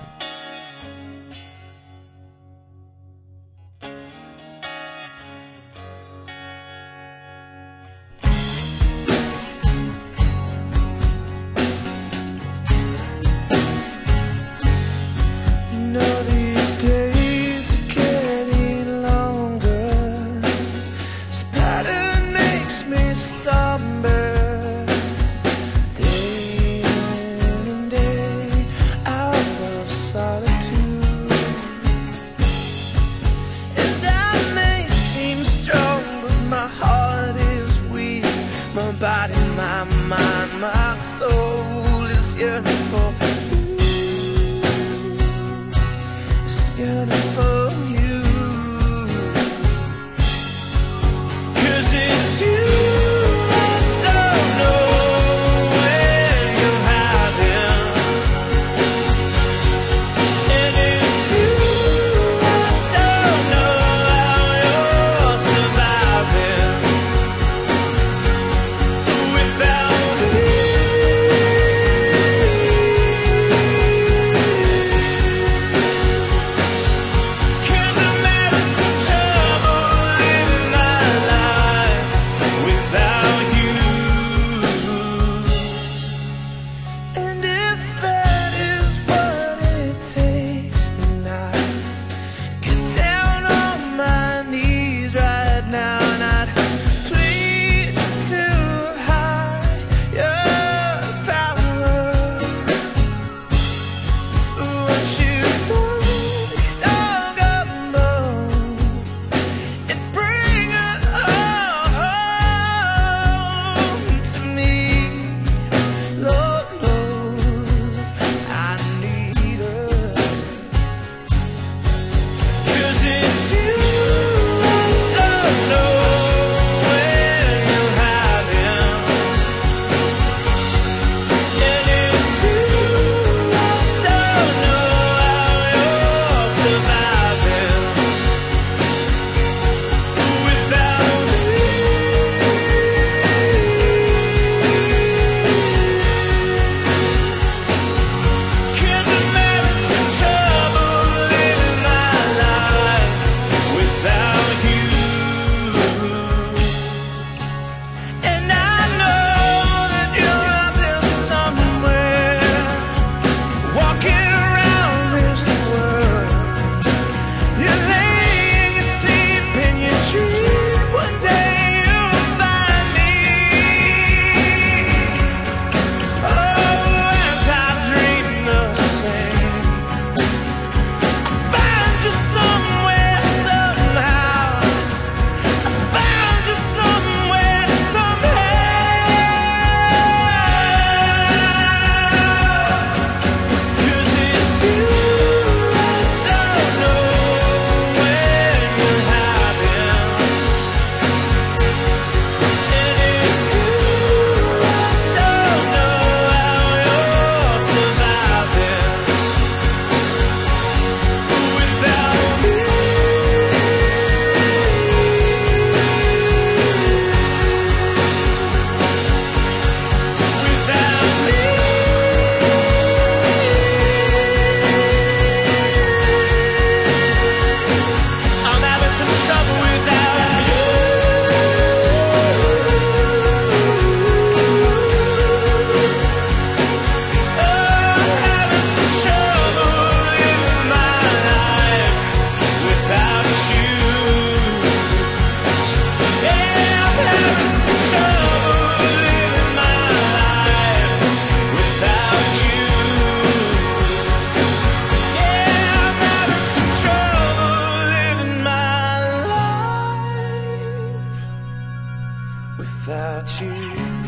Speaker 5: without you.